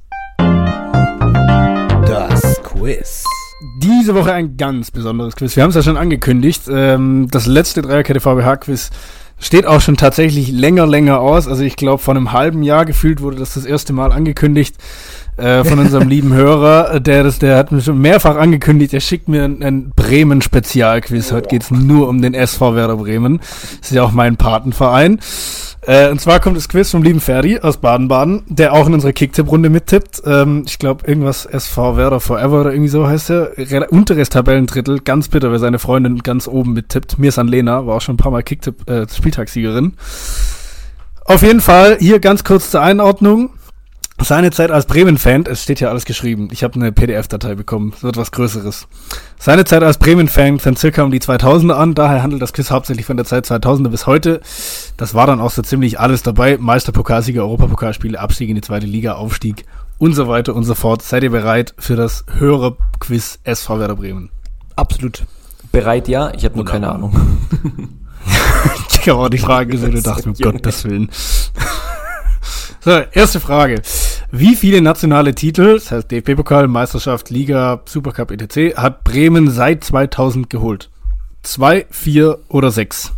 Das Quiz. Diese Woche ein ganz besonderes Quiz. Wir haben es ja schon angekündigt. Ähm, das letzte Dreierkette V B H-Quiz steht auch schon tatsächlich länger, länger aus. Also ich glaube, vor einem halben Jahr gefühlt wurde das das erste Mal angekündigt äh, von unserem lieben Hörer. Der das, der hat mir schon mehrfach angekündigt, er schickt mir ein, ein Bremen-Spezialquiz. Heute geht's nur um den S V Werder Bremen. Das ist ja auch mein Patenverein. Äh, und zwar kommt das Quiz vom lieben Ferdi aus Baden-Baden, der auch in unserer Kicktipp-Runde mittippt. Ähm, ich glaube, irgendwas S V Werder Forever oder irgendwie so heißt er. Re- Unteres Tabellendrittel, ganz bitter, wer seine Freundin ganz oben mittippt. Mirsan Lena war auch schon ein paar Mal Kicktipp äh, Spieltagssiegerin. Auf jeden Fall, hier ganz kurz zur Einordnung. Seine Zeit als Bremen-Fan, es steht ja alles geschrieben, ich habe eine P D F-Datei bekommen, es wird was Größeres. Seine Zeit als Bremen-Fan fängt circa um die zweitausender an, daher handelt das Quiz hauptsächlich von der Zeit zweitausender bis heute. Das war dann auch so ziemlich alles dabei, Meister, Pokalsieger, Europapokalspiele, Abstieg in die zweite Liga, Aufstieg und so weiter und so fort. Seid ihr bereit für das höhere Quiz S V Werder Bremen? Absolut. Bereit, ja, ich habe nur keine Ahnung. Ich habe auch die Frage gesehen und dachte, um Gottes Willen. So, erste Frage. Wie viele nationale Titel, das heißt D F B-Pokal, Meisterschaft, Liga, Supercup et cetera, hat Bremen seit zweitausend geholt? Zwei, vier oder sechs?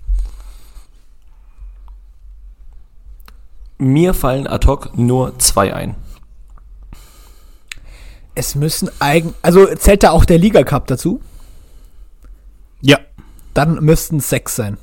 Mir fallen ad hoc nur zwei ein. Es müssen eigen, also zählt da auch der Liga Cup dazu? Dann müssten es sechs sein.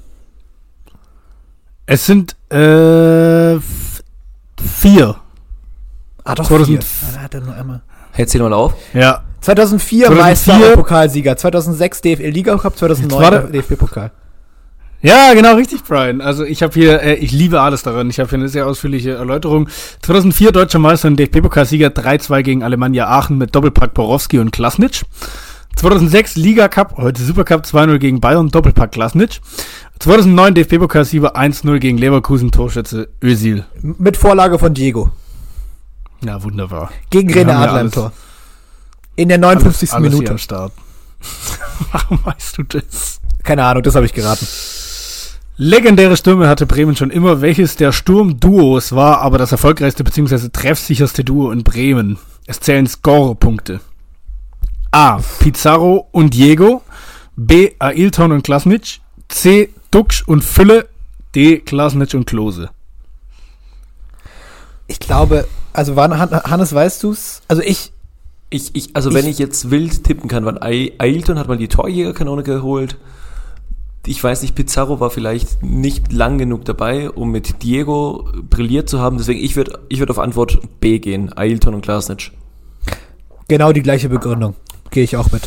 Es sind äh, f- vier. Ah, doch, zweitausend vier. Ah, da hat er nur einmal. Hält sie mal auf. Ja. zweitausendvier, zweitausendvier Meister und Pokalsieger. zweitausendsechs D F L-Liga-Cup, zweitausendneun Jetzt war der- D F B-Pokal. Ja, genau, richtig, Brian. Also ich habe hier, äh, ich liebe alles daran. Ich habe hier eine sehr ausführliche Erläuterung. zweitausendvier Deutscher Meister und D F B-Pokalsieger, drei zwei gegen Alemannia Aachen mit Doppelpack Borowski und Klasnic. zweitausendsechs Liga Cup, heute Supercup zwei null gegen Bayern, Doppelpack Klasnic. zweitausendneun D F B-Pokalsieger eins null gegen Leverkusen, Torschütze Özil. Mit Vorlage von Diego. Ja, wunderbar. Gegen Wir René haben ja Adler im alles- Tor. In der neunundfünfzigsten alles hier Minute. am Start. Warum weißt du das? Keine Ahnung, das habe ich geraten. Legendäre Stürme hatte Bremen schon immer. Welches der Sturmduos war aber das erfolgreichste bzw. treffsicherste Duo in Bremen? Es zählen Score-Punkte. A. Pizarro und Diego. B. Ailton und Klasnic. C. Duxch und Fülle. D. Klasnic und Klose. Ich glaube, also wann, Han- Hannes, weißt du's? Also ich, Ich, ich, also wenn Ich- ich jetzt wild tippen kann, wann Ai- Ailton hat mal die Torjägerkanone geholt. Ich weiß nicht, Pizarro war vielleicht nicht lang genug dabei, um mit Diego brilliert zu haben. Deswegen, ich würde ich würd auf Antwort B gehen. Ailton und Klasnic. genau die gleiche Begründung. Gehe ich auch mit.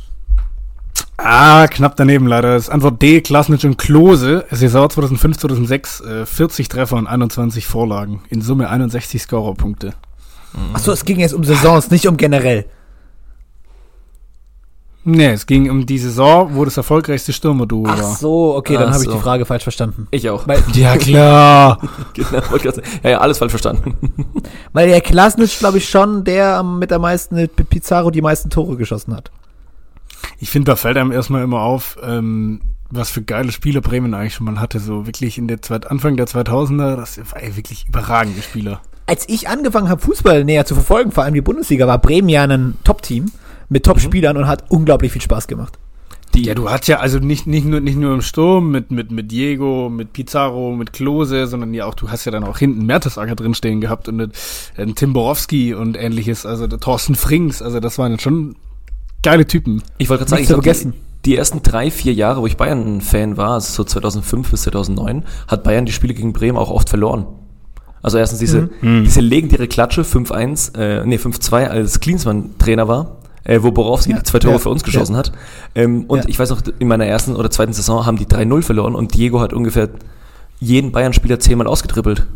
Ah, knapp daneben leider. Das ist Antwort D. Klasnic und Klose. Saison zweitausendfünf zweitausendsechs. Äh, vierzig Treffer und einundzwanzig Vorlagen. In Summe einundsechzig Scorerpunkte. Achso, es ging jetzt um Saisons, nicht um generell. Nee, es ging um die Saison, wo das erfolgreichste Stürmerduo Ach war. so, okay, dann Ach habe ich so. die Frage falsch verstanden. Ich auch. Weil, Ja, klar. Genau, wollte gerade sagen. Ja, ja, alles falsch verstanden. weil der Klasnic, glaube ich, schon der am- mit der meisten, mit Pizarro die meisten Tore geschossen hat. Ich finde, da fällt einem erstmal immer auf, ähm, was für geile Spieler Bremen eigentlich schon mal hatte. So wirklich in der Zweit- Anfang der zweitausender, das war ey, wirklich überragende Spieler. Als ich angefangen habe, Fußball näher zu verfolgen, vor allem die Bundesliga, war Bremen ja ein Top-Team mit Top-Spielern und hat unglaublich viel Spaß gemacht. Die, Ja, du hattest ja also nicht, nicht nur, nicht nur im Sturm mit, mit, mit Diego, mit Pizarro, mit Klose, sondern ja auch, du hast ja dann auch hinten Mertesacker drin stehen gehabt und äh, Tim Borowski und ähnliches, also der Thorsten Frings, also das waren schon geile Typen. ich wollte gerade sagen, Nicht ich zu glaub, vergessen. die, die ersten drei, vier Jahre, wo ich Bayern-Fan war, also so zweitausendfünf bis zweitausendneun, hat Bayern die Spiele gegen Bremen auch oft verloren. Also erstens diese, diese legendäre Klatsche fünf eins, äh, nee fünf zwei, als Klinsmann Trainer war, äh, wo Borowski Ja, die zwei Tore ja, für uns ja. geschossen hat. Ähm, und Ja. ich weiß noch, in meiner ersten oder zweiten Saison haben die drei null verloren und Diego hat ungefähr jeden Bayern-Spieler zehnmal ausgetrippelt.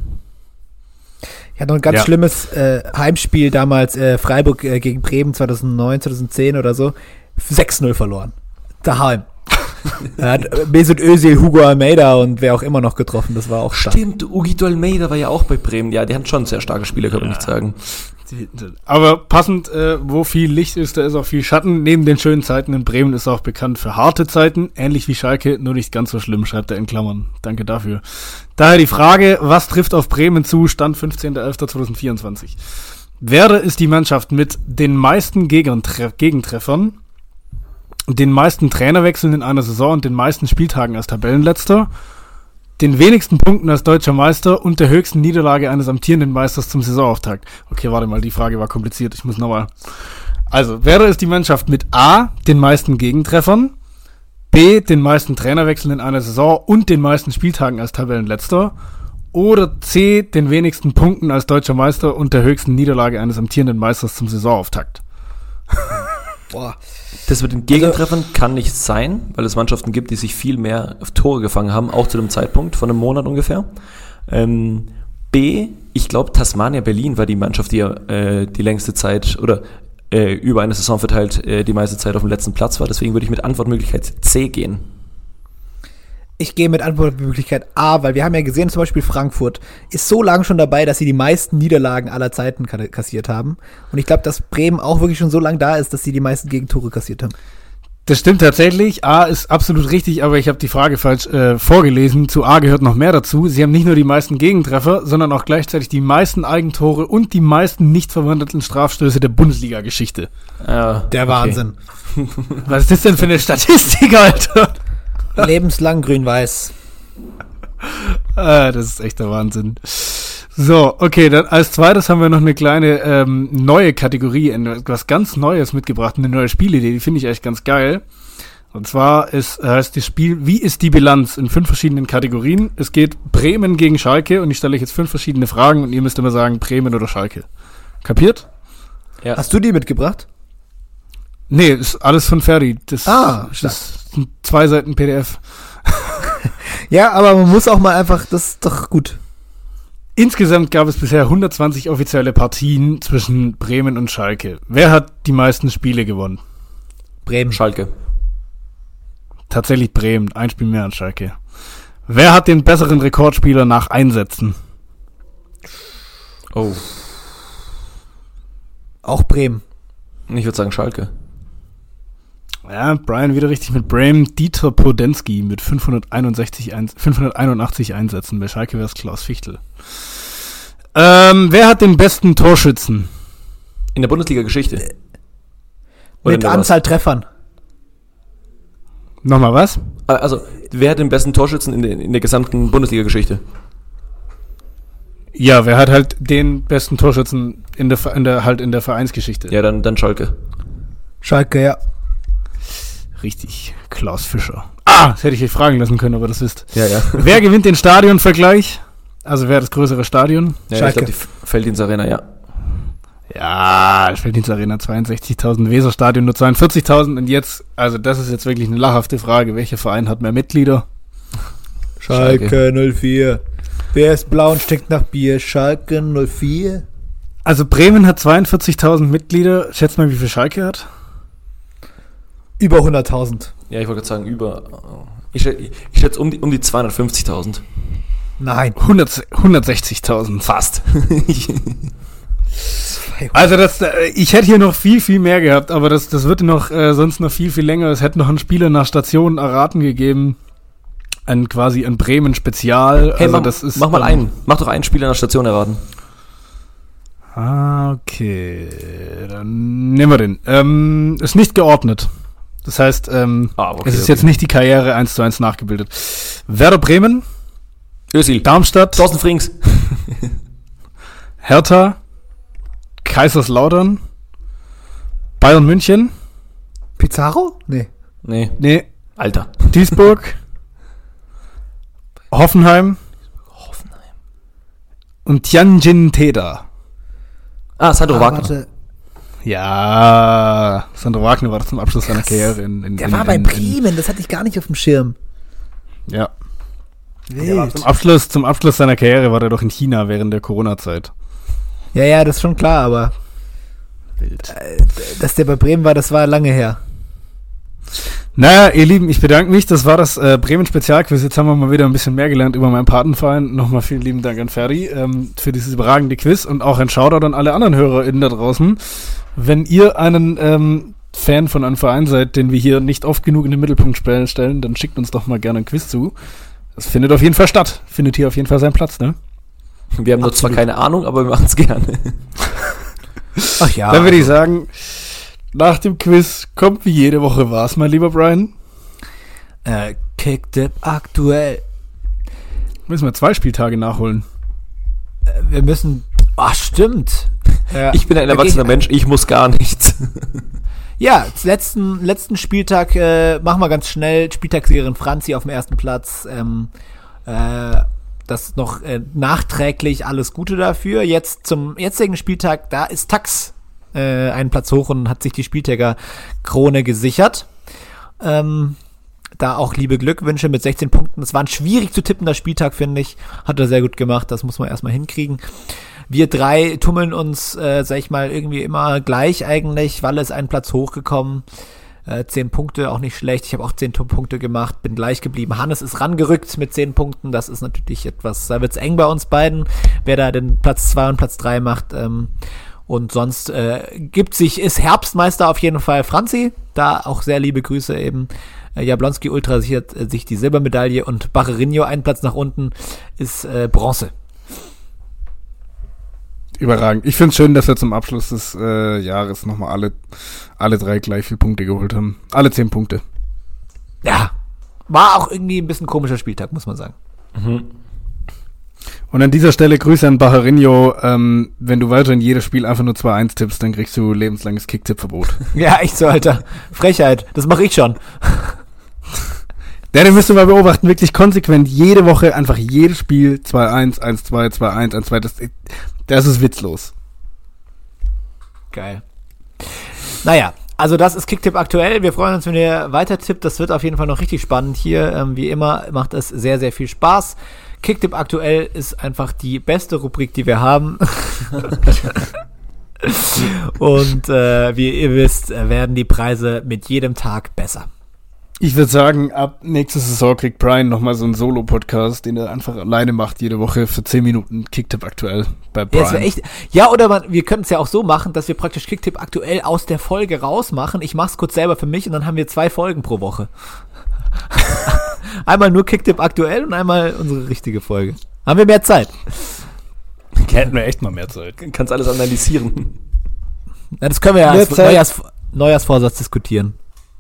Ich hatte noch ein ganz Ja. schlimmes äh, Heimspiel damals, äh, Freiburg äh, gegen Bremen zweitausendneun, zweitausendzehn oder so. sechs null verloren. Daheim. Er hat äh, Mesut Özil, Hugo Almeida und wer auch immer noch getroffen. Das war auch stark. Stimmt, Ugito Almeida war ja auch bei Bremen. Ja, die haben schon sehr starke Spieler, kann man nicht sagen. Aber passend, äh, wo viel Licht ist, da ist auch viel Schatten. Neben den schönen Zeiten in Bremen ist auch bekannt für harte Zeiten. Ähnlich wie Schalke, nur nicht ganz so schlimm, schreibt er in Klammern. Danke dafür. Daher die Frage, was trifft auf Bremen zu? Stand fünfzehnter elfter zweitausendvierundzwanzig. Werder ist die Mannschaft mit den meisten Gegentre- Gegentreffern, den meisten Trainerwechseln in einer Saison und den meisten Spieltagen als Tabellenletzter, den wenigsten Punkten als deutscher Meister und der höchsten Niederlage eines amtierenden Meisters zum Saisonauftakt. Okay, warte mal, die Frage war kompliziert, ich muss nochmal. Also, Werder ist die Mannschaft mit A, den meisten Gegentreffern, B, den meisten Trainerwechseln in einer Saison und den meisten Spieltagen als Tabellenletzter, oder C, den wenigsten Punkten als deutscher Meister und der höchsten Niederlage eines amtierenden Meisters zum Saisonauftakt. Boah. Das mit den Gegentreffern kann nicht sein, weil es Mannschaften gibt, die sich viel mehr auf Tore gefangen haben, auch zu dem Zeitpunkt von einem Monat ungefähr. Ähm, B, ich glaube Tasmania Berlin war die Mannschaft, die äh, die längste Zeit oder äh, über eine Saison verteilt äh, die meiste Zeit auf dem letzten Platz war. Deswegen würde ich mit Antwortmöglichkeit C gehen. Ich gehe mit Antwortmöglichkeit A, weil wir haben ja gesehen, zum Beispiel Frankfurt ist so lange schon dabei, dass sie die meisten Niederlagen aller Zeiten ka- kassiert haben. Und ich glaube, dass Bremen auch wirklich schon so lange da ist, dass sie die meisten Gegentore kassiert haben. Das stimmt tatsächlich. A ist absolut richtig, aber ich habe die Frage falsch äh, vorgelesen. Zu A gehört noch mehr dazu. Sie haben nicht nur die meisten Gegentreffer, sondern auch gleichzeitig die meisten Eigentore und die meisten nicht verwandelten Strafstöße der Bundesliga-Geschichte. Ah, Der okay. Wahnsinn. Was ist das denn für eine Statistik, Alter? Lebenslang grün-weiß. Ah, das ist echt der Wahnsinn. So, okay, dann als zweites haben wir noch eine kleine ähm, neue Kategorie, was ganz Neues mitgebracht, eine neue Spielidee, die finde ich echt ganz geil. Und zwar ist, heißt das Spiel, wie ist die Bilanz in fünf verschiedenen Kategorien? Es geht Bremen gegen Schalke und ich stelle euch jetzt fünf verschiedene Fragen und ihr müsst immer sagen, Bremen oder Schalke. Kapiert? Ja. Hast du die mitgebracht? Nee, ist alles von Ferdi. Das, Ah, das sind zwei Seiten P D F. Ja, aber man muss auch mal einfach, das ist doch gut. Insgesamt gab es bisher hundertzwanzig offizielle Partien zwischen Bremen und Schalke. Wer hat die meisten Spiele gewonnen? Bremen. Schalke. Tatsächlich Bremen, ein Spiel mehr als Schalke. Wer hat den besseren Rekordspieler nach Einsätzen? Oh. Auch Bremen. Ich würde sagen Schalke. Ja, Brian wieder richtig mit Bremen. Dieter Podensky mit fünfhunderteinundsechzig, fünfhunderteinundachtzig Einsätzen. Bei Schalke wäre es Klaus Fichtel. Ähm, wer hat den besten Torschützen? In der Bundesliga-Geschichte. Oder in Mit der Anzahl Treffern. Nochmal was? was? Also, wer hat den besten Torschützen in der, in der gesamten Bundesliga-Geschichte? Ja, wer hat halt den besten Torschützen in der, in der, halt in der Vereinsgeschichte? Ja, dann, dann Schalke. Schalke, ja. Richtig, Klaus Fischer. Ah, das hätte ich euch fragen lassen können, aber das wisst. Ja, ja. Wer gewinnt den Stadionvergleich? Also wer hat das größere Stadion? ja Schalke. Ich glaube, die Felddienst Arena, ja. Ja, Felddienst Arena zweiundsechzigtausend, Weserstadion nur zweiundvierzigtausend und jetzt, also das ist jetzt wirklich eine lachhafte Frage, welcher Verein hat mehr Mitglieder? Schalke null vier. Wer ist blau und stinkt nach Bier? Schalke null vier. Also Bremen hat zweiundvierzigtausend Mitglieder, schätzt mal, wie viel Schalke hat? Über hunderttausend. Ja, ich wollte gerade sagen, über. Ich, schä- ich schätze um die, um die zweihundertfünfzigtausend. Nein. hundert, hundertsechzigtausend. Fast. Also das, äh, ich hätte hier noch viel, viel mehr gehabt, aber das, das wird noch äh, sonst noch viel, viel länger. Es hätte noch einen Spieler nach Station erraten gegeben. Ein quasi ein Bremen-Spezial. Hey, also mach, das ist, mach mal ähm, einen. Mach doch einen Spieler in der Station erraten. Ah, okay. Dann nehmen wir den. Ähm, ist nicht geordnet. Das heißt, ähm, Ah, okay, es ist okay. jetzt nicht die Karriere eins zu eins nachgebildet. Werder Bremen, Özil. Darmstadt, Thorsten Frings. Hertha, Kaiserslautern, Bayern München, Pizarro? Nee. Nee. nee, Alter. Duisburg, Hoffenheim Hoffenheim. und Tianjin Teda. Ah, Sandro Ah, Wagner. warte. Ja, Sandro Wagner war das zum Abschluss seiner Karriere. In, in, Der in, war bei in, Bremen, das hatte ich gar nicht auf dem Schirm. In, ja, Wild. zum Abschluss, zum Abschluss seiner Karriere war er doch in China während der Corona-Zeit. Ja, ja, das ist schon klar, aber Wild. äh, dass der bei Bremen war, das war lange her. Naja, ihr Lieben, ich bedanke mich. Das war das äh, Bremen-Spezialquiz. Jetzt haben wir mal wieder ein bisschen mehr gelernt über meinen Patenverein. Nochmal vielen lieben Dank an Ferdi ähm, für dieses überragende Quiz und auch ein Shoutout an alle anderen HörerInnen da draußen. Wenn ihr einen ähm, Fan von einem Verein seid, den wir hier nicht oft genug in den Mittelpunkt stellen, dann schickt uns doch mal gerne ein Quiz zu. Das findet auf jeden Fall statt. Findet hier auf jeden Fall seinen Platz, ne? Wir haben noch zwar keine Ahnung, aber wir machen es gerne. Ach ja. Dann würde ich sagen, nach dem Quiz kommt wie jede Woche was, mein lieber Brian. Äh, Kicktipp aktuell. Müssen wir zwei Spieltage nachholen. Äh, wir müssen. Ach, stimmt. Ja. Ich bin ein erwachsener Mensch, ich muss gar nichts. Ja, letzten, letzten Spieltag äh, machen wir ganz schnell. Spieltagssiegerin Franzi auf dem ersten Platz. Ähm, äh, das noch äh, nachträglich alles Gute dafür. Jetzt zum jetzigen Spieltag, da ist Tax äh, einen Platz hoch und hat sich die Spieltägerkrone gesichert. Ähm, da auch liebe Glückwünsche mit sechzehn Punkten. Es war ein schwierig zu tippender Spieltag, finde ich. Hat er sehr gut gemacht, das muss man erstmal hinkriegen. Wir drei tummeln uns, äh, sag ich mal, irgendwie immer gleich eigentlich. Walle ist einen Platz hochgekommen. Äh, zehn Punkte, auch nicht schlecht. Ich habe auch zehn Punkte gemacht, bin gleich geblieben. Hannes ist rangerückt mit zehn Punkten. Das ist natürlich etwas, da wird's eng bei uns beiden, wer da den Platz zwei und Platz drei macht. Ähm, und sonst äh, gibt sich, ist Herbstmeister auf jeden Fall Franzi. Da auch sehr liebe Grüße eben. Äh, Jablonski Ultra sichert äh, sich die Silbermedaille und Barrerinho einen Platz nach unten ist äh, Bronze. Überragend. Ich finde es schön, dass wir zum Abschluss des äh, Jahres nochmal alle, alle drei gleich viele Punkte geholt haben. Alle zehn Punkte. Ja, war auch irgendwie ein bisschen komischer Spieltag, muss man sagen. Mhm. Und an dieser Stelle Grüße an Barrerinho. Ähm, wenn du weiter in jedes Spiel einfach nur zwei eins tippst, dann kriegst du lebenslanges Kicktipp-Verbot. Ja, echt so, Alter. Frechheit. Das mache ich schon. Ja, den müsst ihr mal beobachten, wirklich konsequent, jede Woche, einfach jedes Spiel, zwei eins, eins zwei, zwei eins, eins zwei, das, das ist witzlos. Geil. Naja, also das ist Kicktipp aktuell. Wir freuen uns, wenn ihr weiter tippt. Das wird auf jeden Fall noch richtig spannend hier. Ähm, wie immer macht es sehr, sehr viel Spaß. Kicktipp aktuell ist einfach die beste Rubrik, die wir haben. Und äh, wie ihr wisst, werden die Preise mit jedem Tag besser. Ich würde sagen, ab nächste Saison kriegt Brian nochmal so einen Solo-Podcast, den er einfach alleine macht, jede Woche für zehn Minuten Kicktipp aktuell bei Brian. Ja, das echt, ja, oder man, wir können es ja auch so machen, dass wir praktisch Kicktipp aktuell aus der Folge rausmachen. Ich mach's kurz selber für mich und dann haben wir zwei Folgen pro Woche. Einmal nur Kicktipp aktuell und einmal unsere richtige Folge. Haben wir mehr Zeit? Hätten wir echt mal mehr Zeit. Kannst alles analysieren. Ja, das können wir ja Mehr als Zeit. Neujahrs, Neujahrsvorsatz diskutieren.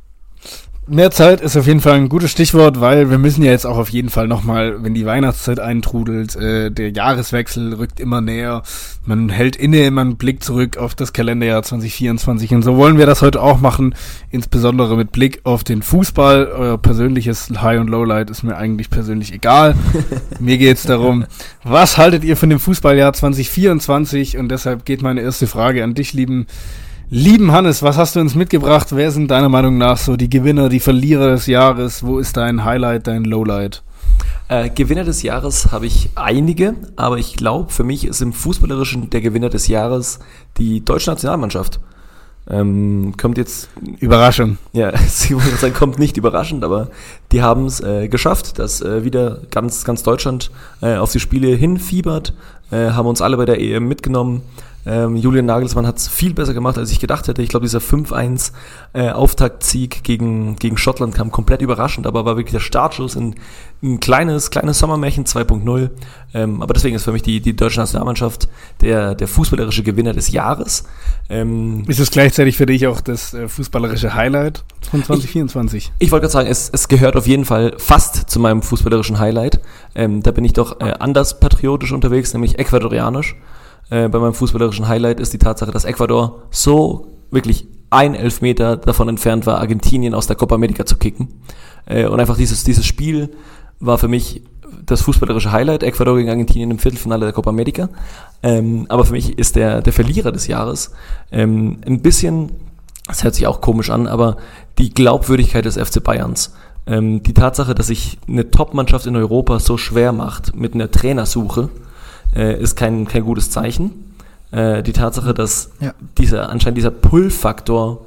Mehr Zeit ist auf jeden Fall ein gutes Stichwort, weil wir müssen ja jetzt auch auf jeden Fall nochmal, wenn die Weihnachtszeit eintrudelt, äh, der Jahreswechsel rückt immer näher, man hält inne, man blickt zurück auf das Kalenderjahr zwanzig vierundzwanzig und so wollen wir das heute auch machen, insbesondere mit Blick auf den Fußball. Euer persönliches High- und Lowlight ist mir eigentlich persönlich egal. Mir geht's darum, was haltet ihr von dem Fußballjahr zwanzig vierundzwanzig, und deshalb geht meine erste Frage an dich, lieben Lieben Hannes, was hast du uns mitgebracht? Wer sind deiner Meinung nach so die Gewinner, die Verlierer des Jahres? Wo ist dein Highlight, dein Lowlight? Äh, Gewinner des Jahres habe ich einige, aber ich glaube, für mich ist im Fußballerischen der Gewinner des Jahres die deutsche Nationalmannschaft. Ähm, kommt jetzt... Überraschung. Ja, sie wollte sagen, kommt nicht überraschend, aber die haben es äh, geschafft, dass äh, wieder ganz, ganz Deutschland äh, auf die Spiele hinfiebert, äh, haben uns alle bei der E M mitgenommen. Ähm, Julian Nagelsmann hat es viel besser gemacht, als ich gedacht hätte. Ich glaube, dieser fünf eins äh, Auftaktsieg gegen, gegen Schottland kam komplett überraschend, aber war wirklich der Startschuss in ein kleines, kleines Sommermärchen zwei Punkt null. Ähm, aber deswegen ist für mich die, die deutsche Nationalmannschaft der, der fußballerische Gewinner des Jahres. Ähm, ist es gleichzeitig für dich auch das äh, fußballerische Highlight von zwanzig vierundzwanzig? Ich, ich wollte gerade sagen, es, es gehört auf jeden Fall fast zu meinem fußballerischen Highlight. Ähm, da bin ich doch äh, anders patriotisch unterwegs, nämlich ecuadorianisch. Äh, bei meinem fußballerischen Highlight ist die Tatsache, dass Ecuador so wirklich ein Elfmeter davon entfernt war, Argentinien aus der Copa America zu kicken. Äh, und einfach dieses, dieses Spiel war für mich das fußballerische Highlight, Ecuador gegen Argentinien im Viertelfinale der Copa America. Ähm, aber für mich ist der, der Verlierer des Jahres ähm, ein bisschen, das hört sich auch komisch an, aber die Glaubwürdigkeit des F C Bayerns. Ähm, die Tatsache, dass sich eine Top-Mannschaft in Europa so schwer macht mit einer Trainersuche, Äh, ist kein, kein gutes Zeichen. Äh, die Tatsache, dass Ja. dieser, anscheinend dieser Pull-Faktor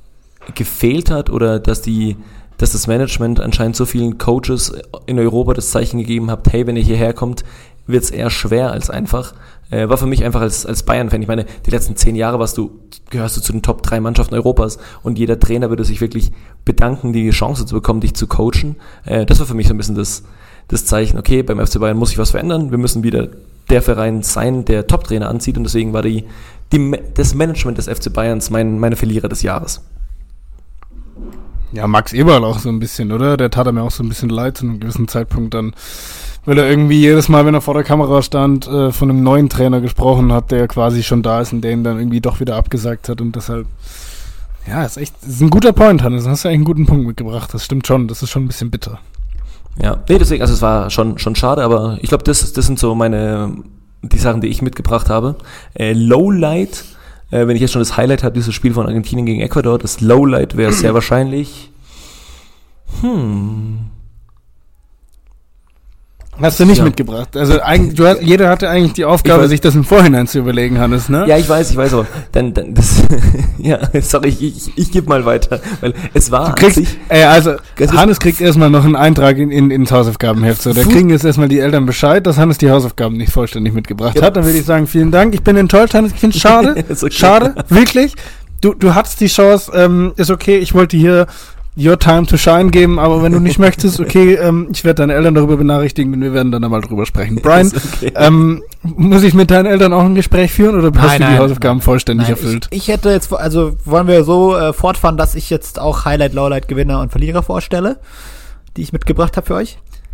gefehlt hat oder dass die, dass das Management anscheinend so vielen Coaches in Europa das Zeichen gegeben hat, hey, wenn ihr hierher kommt, wird es eher schwer als einfach. Äh, war für mich einfach als, als Bayern-Fan. Ich meine, die letzten zehn Jahre warst du, gehörst du zu den Top drei Mannschaften Europas und jeder Trainer würde sich wirklich bedanken, die Chance zu bekommen, dich zu coachen. Äh, das war für mich so ein bisschen das, das Zeichen, okay, beim F C Bayern muss sich was verändern, wir müssen wieder der Verein sein, der Top-Trainer anzieht, und deswegen war die, die das Management des F C Bayerns mein, meine Verlierer des Jahres. Ja, Max Eberl auch so ein bisschen, oder? Der tat er mir auch so ein bisschen leid zu einem gewissen Zeitpunkt dann, weil er irgendwie jedes Mal, wenn er vor der Kamera stand, äh, von einem neuen Trainer gesprochen hat, der quasi schon da ist und der ihn dann irgendwie doch wieder abgesagt hat, und deshalb, ja, ist echt, ist ein guter Point, Hannes, hast du echt einen guten Punkt mitgebracht, das stimmt schon, das ist schon ein bisschen bitter. Ja, nee, deswegen, also es war schon, schon schade, aber ich glaube, das, das sind so meine, die Sachen, die ich mitgebracht habe. Äh, Lowlight, äh, wenn ich jetzt schon das Highlight habe, dieses Spiel von Argentinien gegen Ecuador, das Lowlight wäre sehr wahrscheinlich, hm, Hast du nicht Ja. mitgebracht. Also eigentlich, du hast, jeder hatte eigentlich die Aufgabe, Ich weiß- sich das im Vorhinein zu überlegen, Hannes, ne? Ja, ich weiß, ich weiß, aber dann, dann das, ja, sorry, ich, ich, ich gebe mal weiter, weil es war Du kriegst, an sich, ey, also Das ist- Hannes kriegt erstmal noch einen Eintrag in, in, ins Hausaufgabenheft. So, da Fu- kriegen jetzt erstmal die Eltern Bescheid, dass Hannes die Hausaufgaben nicht vollständig mitgebracht Ja. hat. Dann würde ich sagen, vielen Dank. Ich bin enttäuscht, Hannes. Ich finde es schade. Ist okay. Schade, wirklich. Du, du hattest die Chance, ähm, ist okay, ich wollte hier your time to shine geben, aber wenn du nicht möchtest, okay, ähm, ich werde deine Eltern darüber benachrichtigen und wir werden dann einmal drüber sprechen. Brian, Ist okay. ähm, muss ich mit deinen Eltern auch ein Gespräch führen oder hast Nein, du die nein, Hausaufgaben nein. vollständig Nein, erfüllt? Ich, ich hätte jetzt, also wollen wir so äh, fortfahren, dass ich jetzt auch Highlight, Lowlight, Gewinner und Verlierer vorstelle, die ich mitgebracht habe für euch?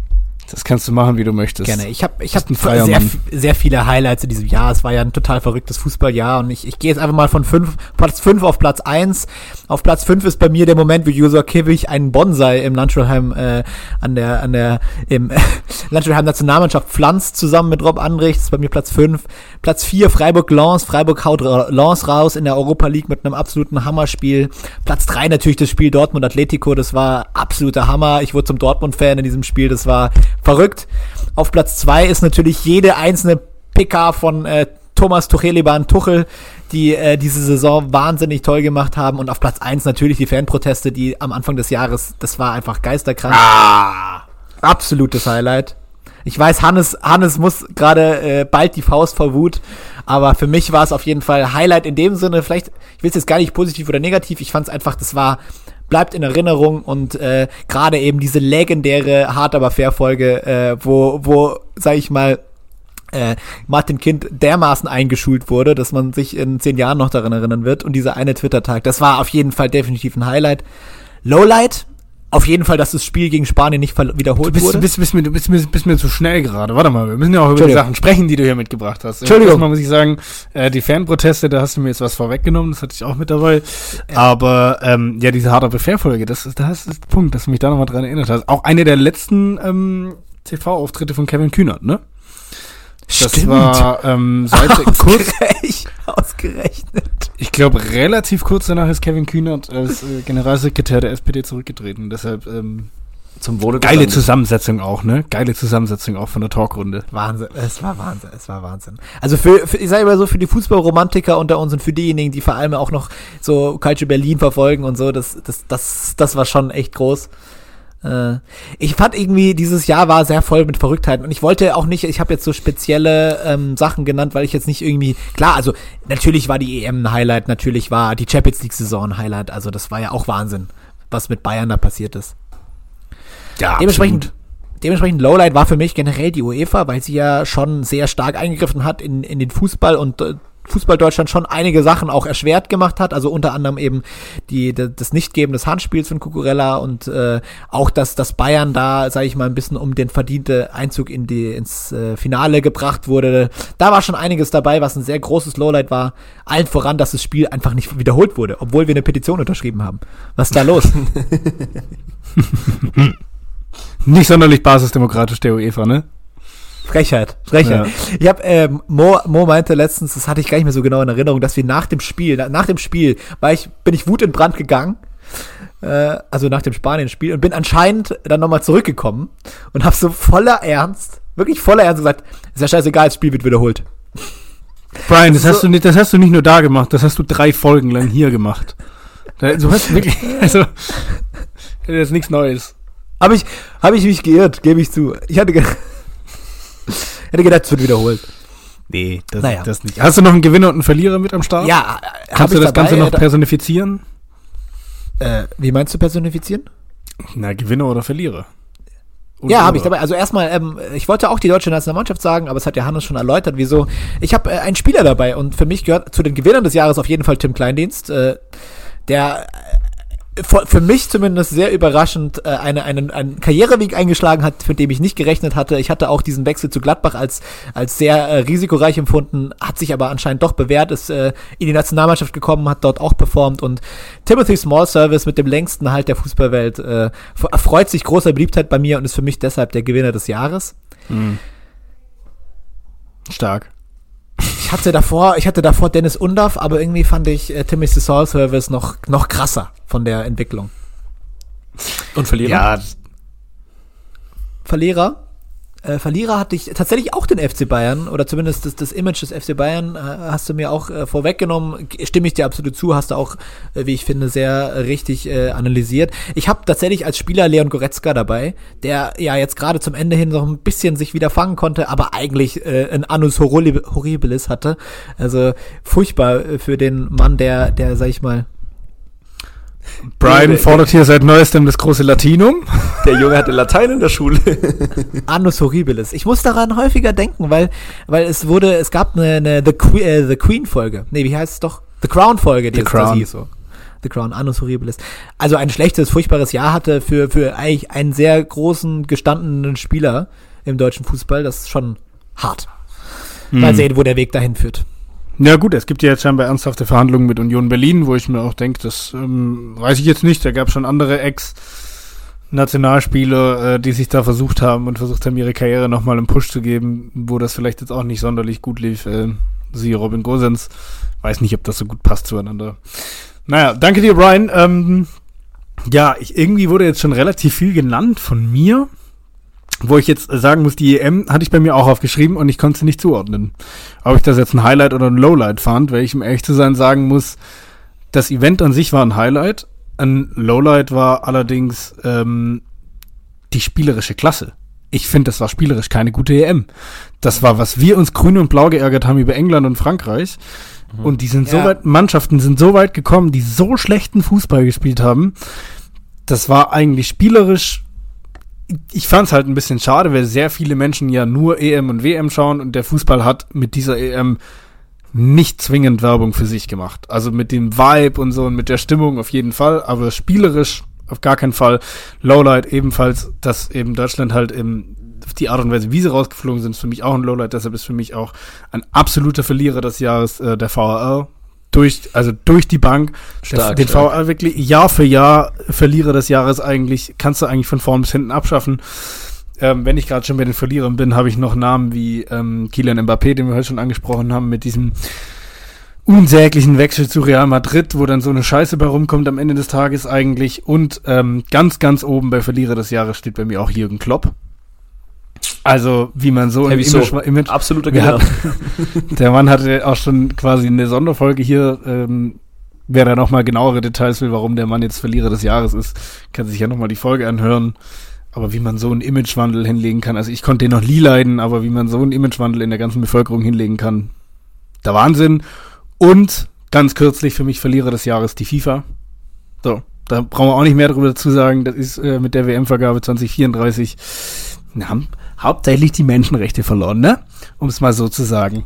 Das kannst du machen, wie du möchtest. Gerne. Ich habe ich Bist hab ein freier sehr, Mann. sehr viele Highlights in diesem Jahr. Es war ja ein total verrücktes Fußballjahr und ich, ich gehe jetzt einfach mal von fünf, Platz fünf auf Platz eins. Auf Platz fünf ist bei mir der Moment, wie Joshua Kimmich einen Bonsai im Landschulheim äh, an der an der im äh, Landschulheim Nationalmannschaft pflanzt, zusammen mit Rob Andrich. Das ist bei mir Platz fünf. Platz vier Freiburg-Lens. Freiburg haut Lens raus in der Europa League mit einem absoluten Hammerspiel. Platz drei natürlich das Spiel Dortmund-Atletico. Das war absoluter Hammer. Ich wurde zum Dortmund-Fan in diesem Spiel. Das war verrückt. Auf Platz zwei ist natürlich jede einzelne P K von äh, Thomas Tuchel, Tuchel, die äh, diese Saison wahnsinnig toll gemacht haben. Und auf Platz eins natürlich die Fanproteste, die am Anfang des Jahres, das war einfach geisterkrank. Ah, absolutes Highlight. Ich weiß, Hannes, Hannes muss gerade äh, bald die Faust vor Wut, aber für mich war es auf jeden Fall Highlight in dem Sinne, vielleicht, ich will es jetzt gar nicht positiv oder negativ, ich fand es einfach, das war, bleibt in Erinnerung und äh, gerade eben diese legendäre Hart aber fair Folge, äh, wo, wo, sag ich mal, äh, Martin Kind dermaßen eingeschult wurde, dass man sich in zehn Jahren noch daran erinnern wird und dieser eine Twitter-Tag, das war auf jeden Fall definitiv ein Highlight. Lowlight, auf jeden Fall, dass das Spiel gegen Spanien nicht ver- wiederholt Du bist, wurde. du bist, bist, mir, du bist, mir, bist mir zu schnell gerade. Warte mal, wir müssen ja auch über die Sachen sprechen, die du hier mitgebracht hast. Entschuldigung. Erstmal muss ich sagen, äh, die Fanproteste, da hast du mir jetzt was vorweggenommen, das hatte ich auch mit dabei. Ja. Aber ähm, ja, diese harte Befair-Folge, das ist, das ist der Punkt, dass du mich da nochmal dran erinnert hast. Auch eine der letzten ähm, T V-Auftritte von Kevin Kühnert, ne? Das Stimmt. war ähm, seit kurz, Ausgerechnet. Ausgerechnet. ich glaube, relativ kurz danach ist Kevin Kühnert als äh, Generalsekretär der S P D zurückgetreten. Deshalb ähm, Zum Wohle des geile Landes. Zusammensetzung auch, ne? Geile Zusammensetzung auch von der Talkrunde. Wahnsinn, es war Wahnsinn, es war Wahnsinn. Also für, für ich sage immer so, für die Fußballromantiker unter uns und für diejenigen, die vor allem auch noch so Calcio Berlin verfolgen und so, das, das, das, das war schon echt groß. Äh, ich fand irgendwie, dieses Jahr war sehr voll mit Verrücktheiten und ich wollte auch nicht, ich habe jetzt so spezielle ähm, Sachen genannt, weil ich jetzt nicht irgendwie, klar, also natürlich war die E M ein Highlight, natürlich war die Champions League Saison ein Highlight, also das war ja auch Wahnsinn, was mit Bayern da passiert ist. Ja, Dementsprechend, dementsprechend Lowlight war für mich generell die UEFA, weil sie ja schon sehr stark eingegriffen hat in, in den Fußball und äh, Fußball Deutschland schon einige Sachen auch erschwert gemacht hat, also unter anderem eben die, die das Nichtgeben des Handspiels von Cucurella und äh, auch, dass, dass Bayern da, sage ich mal, ein bisschen um den verdienten Einzug in die, ins äh, Finale gebracht wurde. Da war schon einiges dabei, was ein sehr großes Lowlight war. Allen voran, dass das Spiel einfach nicht wiederholt wurde, obwohl wir eine Petition unterschrieben haben. Was ist da los? Nicht sonderlich basisdemokratisch der UEFA, ne? Frechheit, Frechheit. Ja. Ich habe ähm, Mo, Mo meinte letztens, das hatte ich gar nicht mehr so genau in Erinnerung, dass wir nach dem Spiel, nach, nach dem Spiel, war ich, bin ich wutentbrannt gegangen, äh, also nach dem Spanien-Spiel und bin anscheinend dann nochmal zurückgekommen und habe so voller Ernst, wirklich voller Ernst gesagt, ist ja scheißegal, das Spiel wird wiederholt. Brian, das, das hast so, du nicht, das hast du nicht nur da gemacht, das hast du drei Folgen lang hier gemacht. Du hast wirklich, also, das ist nichts Neues. Habe ich, hab ich mich geirrt, gebe ich zu. Ich hatte gedacht, hätte gedacht, es wird wiederholt. Nee, das, naja. das nicht. Hast du noch einen Gewinner und einen Verlierer mit am Start? Ja, kannst du das dabei, Ganze noch äh, personifizieren? Äh, wie meinst du personifizieren? Na, Gewinner oder Verlierer. Und ja, habe ich dabei. Also erstmal, ähm, ich wollte auch die deutsche Nationalmannschaft sagen, aber es hat ja Hannes schon erläutert, wieso. Ich habe äh, einen Spieler dabei und für mich gehört zu den Gewinnern des Jahres auf jeden Fall Tim Kleindienst, äh, der für mich zumindest sehr überraschend äh, eine, einen, einen Karriereweg eingeschlagen hat, mit dem ich nicht gerechnet hatte. Ich hatte auch diesen Wechsel zu Gladbach als, als sehr äh, risikoreich empfunden, hat sich aber anscheinend doch bewährt, ist äh, in die Nationalmannschaft gekommen, hat dort auch performt und Timothy Smallservice mit dem längsten Halt der Fußballwelt äh, erfreut sich großer Beliebtheit bei mir und ist für mich deshalb der Gewinner des Jahres. Mhm. Stark. Ich hatte davor, ich hatte davor Dennis Undaff, aber irgendwie fand ich äh, Timothy Smallservice noch, noch krasser von der Entwicklung. Und Verlierer? Ja. Verlierer? Äh, Verlierer hatte ich tatsächlich auch den F C Bayern, oder zumindest das, das Image des F C Bayern äh, hast du mir auch äh, vorweggenommen. Stimme ich dir absolut zu, hast du auch, äh, wie ich finde, sehr äh, richtig äh, analysiert. Ich habe tatsächlich als Spieler Leon Goretzka dabei, der ja jetzt gerade zum Ende hin noch ein bisschen sich wieder fangen konnte, aber eigentlich äh, ein Annus Horribilis hatte. Also furchtbar äh, für den Mann, der, der, sag ich mal, Brian fordert hier seit neuestem das große Latinum. Der Junge hatte Latein in der Schule. Annus Horribilis. Ich muss daran häufiger denken, weil, weil es wurde, es gab eine, eine The, Que- äh, The Queen Folge. Nee, wie heißt es doch? The Crown Folge, die The jetzt Crown. das hieß so. The Crown, Annus Horribilis. Also ein schlechtes, furchtbares Jahr hatte für, für eigentlich einen sehr großen, gestandenen Spieler im deutschen Fußball. Das ist schon hart. Mhm. Mal sehen, wo der Weg dahin führt. Ja gut, es gibt ja jetzt scheinbar ernsthafte Verhandlungen mit Union Berlin, wo ich mir auch denke, das ähm, weiß ich jetzt nicht. Da gab es schon andere Ex-Nationalspieler, äh, die sich da versucht haben und versucht haben, ihre Karriere nochmal einen Push zu geben, wo das vielleicht jetzt auch nicht sonderlich gut lief. Äh, siehe Robin Gosens. Weiß nicht, ob das so gut passt zueinander. Naja, danke dir, Brian. Ähm, ja, ich, irgendwie wurde jetzt schon relativ viel genannt von mir, wo ich jetzt sagen muss, die E M hatte ich bei mir auch aufgeschrieben und ich konnte sie nicht zuordnen. Ob ich das jetzt ein Highlight oder ein Lowlight fand, weil ich, um ehrlich zu sein, sagen muss, das Event an sich war ein Highlight. Ein Lowlight war allerdings ähm, die spielerische Klasse. Ich finde, das war spielerisch keine gute E M. Das war, was wir uns grün und blau geärgert haben über England und Frankreich. Mhm. Und die sind ja. so weit, Mannschaften sind so weit gekommen, die so schlechten Fußball gespielt haben. Das war eigentlich spielerisch. Ich fand es halt ein bisschen schade, weil sehr viele Menschen ja nur E M und W M schauen und der Fußball hat mit dieser E M nicht zwingend Werbung für sich gemacht. Also mit dem Vibe und so und mit der Stimmung auf jeden Fall, aber spielerisch auf gar keinen Fall. Lowlight ebenfalls, dass eben Deutschland halt im, die Art und Weise, wie sie rausgeflogen sind, ist für mich auch ein Lowlight. Deshalb ist für mich auch ein absoluter Verlierer des Jahres äh, der V A R. Durch, also durch die Bank. Stark, den stark. V A R wirklich Jahr für Jahr Verlierer des Jahres eigentlich, kannst du eigentlich von vorn bis hinten abschaffen. Ähm, wenn ich gerade schon bei den Verlierern bin, habe ich noch Namen wie ähm, Kylian Mbappé, den wir heute schon angesprochen haben, mit diesem unsäglichen Wechsel zu Real Madrid, wo dann so eine Scheiße bei rumkommt am Ende des Tages eigentlich. Und ähm, ganz, ganz oben bei Verlierer des Jahres steht bei mir auch Jürgen Klopp. Also, wie man so im Image, so. Image absoluter ja, Gewinner. Der Mann hatte auch schon quasi eine Sonderfolge hier. Ähm, wer da nochmal genauere Details will, warum der Mann jetzt Verlierer des Jahres ist, kann sich ja nochmal die Folge anhören. Aber wie man so einen Imagewandel hinlegen kann, also ich konnte den noch nie leiden, aber wie man so einen Imagewandel in der ganzen Bevölkerung hinlegen kann, der Wahnsinn. Und ganz kürzlich für mich Verlierer des Jahres die FIFA. So, da brauchen wir auch nicht mehr darüber zu sagen. Das ist äh, mit der W M-Vergabe zwanzig vierunddreißig na, haben hauptsächlich die Menschenrechte verloren, ne? Um es mal so zu sagen.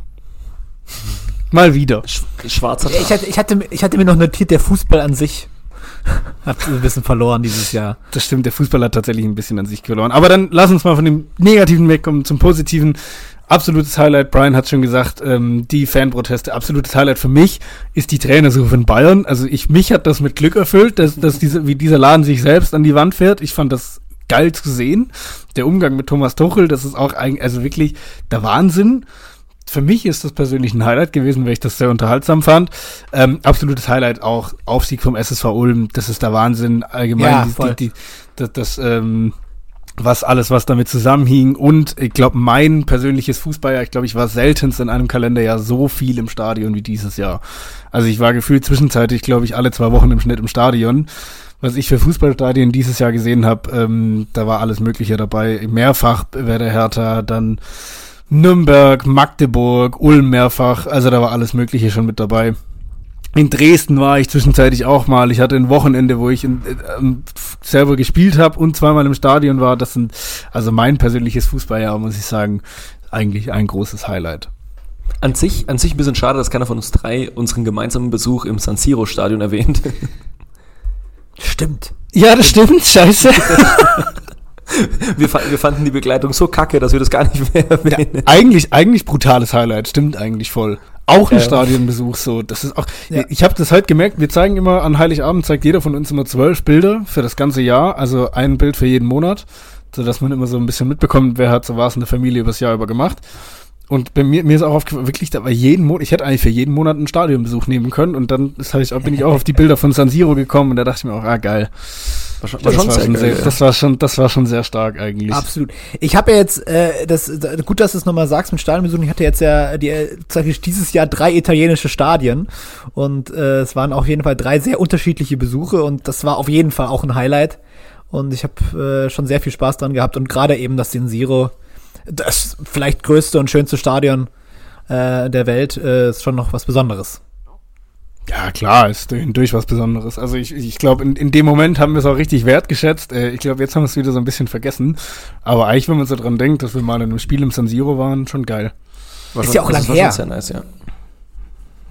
Mal wieder. Sch- Schwarzer Ich hatte, ich, hatte, ich hatte mir noch notiert, der Fußball an sich hat ein bisschen verloren dieses Jahr. Das stimmt, der Fußball hat tatsächlich ein bisschen an sich verloren. Aber dann lass uns mal von dem Negativen wegkommen zum Positiven. Absolutes Highlight, Brian hat schon gesagt, ähm, die Fanproteste, absolutes Highlight für mich ist die Trainersuche von Bayern. Also ich, mich hat das mit Glück erfüllt, dass, dass diese, wie dieser Laden sich selbst an die Wand fährt. Ich fand das geil zu sehen. Der Umgang mit Thomas Tuchel, das ist auch eigentlich, also wirklich der Wahnsinn. Für mich ist das persönlich ein Highlight gewesen, weil ich das sehr unterhaltsam fand. Ähm, absolutes Highlight auch Aufstieg vom S S V Ulm, das ist der Wahnsinn. Allgemein, Ja, die, voll. die, die, das, das ähm, was alles, was damit zusammenhing. Und ich glaube, mein persönliches Fußballjahr, ich glaube, ich war seltenst in einem Kalenderjahr so viel im Stadion wie dieses Jahr. Also ich war gefühlt zwischenzeitlich, glaube ich, alle zwei Wochen im Schnitt im Stadion. Was ich für Fußballstadien dieses Jahr gesehen habe, ähm, da war alles Mögliche dabei. Mehrfach Werder Hertha, dann Nürnberg, Magdeburg, Ulm mehrfach. Also da war alles Mögliche schon mit dabei. In Dresden war ich zwischenzeitlich auch mal. Ich hatte ein Wochenende, wo ich in, äh, selber gespielt habe und zweimal im Stadion war. Das sind also mein persönliches Fußballjahr, muss ich sagen, eigentlich ein großes Highlight. An sich, an sich ein bisschen schade, dass keiner von uns drei unseren gemeinsamen Besuch im San Siro Stadion erwähnt. Stimmt. Ja, das stimmt. Scheiße. Wir, fa- wir fanden die Begleitung so kacke, dass wir das gar nicht mehr erwähnen. Ja, eigentlich, eigentlich brutales Highlight. Stimmt eigentlich voll. Auch ein Ja. Stadionbesuch so. Das ist auch. Ja. Ich habe das halt gemerkt. Wir zeigen immer an Heiligabend zeigt jeder von uns immer zwölf Bilder für das ganze Jahr, also ein Bild für jeden Monat, so dass man immer so ein bisschen mitbekommt, wer hat so was in der Familie übers Jahr über gemacht. Und bei mir, mir ist auch aufgefallen, wirklich, da war jeden Monat, ich hätte eigentlich für jeden Monat einen Stadionbesuch nehmen können und dann das hab ich, bin ich auch auf die Bilder von San Siro gekommen und da dachte ich mir auch, ah geil. War schon, Das war schon war sehr schon geil, sehr, ja. das war schon, das war schon sehr stark eigentlich. Absolut. Ich habe ja jetzt, äh, das da- gut, dass du es nochmal sagst mit Stadionbesuchen, ich hatte jetzt ja die, äh, tatsächlich dieses Jahr drei italienische Stadien und äh, es waren auf jeden Fall drei sehr unterschiedliche Besuche und das war auf jeden Fall auch ein Highlight und ich habe äh, schon sehr viel Spaß dran gehabt und gerade eben das San Siro, das vielleicht größte und schönste Stadion äh, der Welt, äh, ist schon noch was Besonderes. Ja, klar, ist durch was Besonderes. Also ich, ich glaube, in, in dem Moment haben wir es auch richtig wertgeschätzt. Äh, ich glaube, jetzt haben wir es wieder so ein bisschen vergessen. Aber eigentlich, wenn man so dran denkt, dass wir mal in einem Spiel im San Siro waren, schon geil. War Ist schon, ja auch das lang war her. schon sehr nice, ja.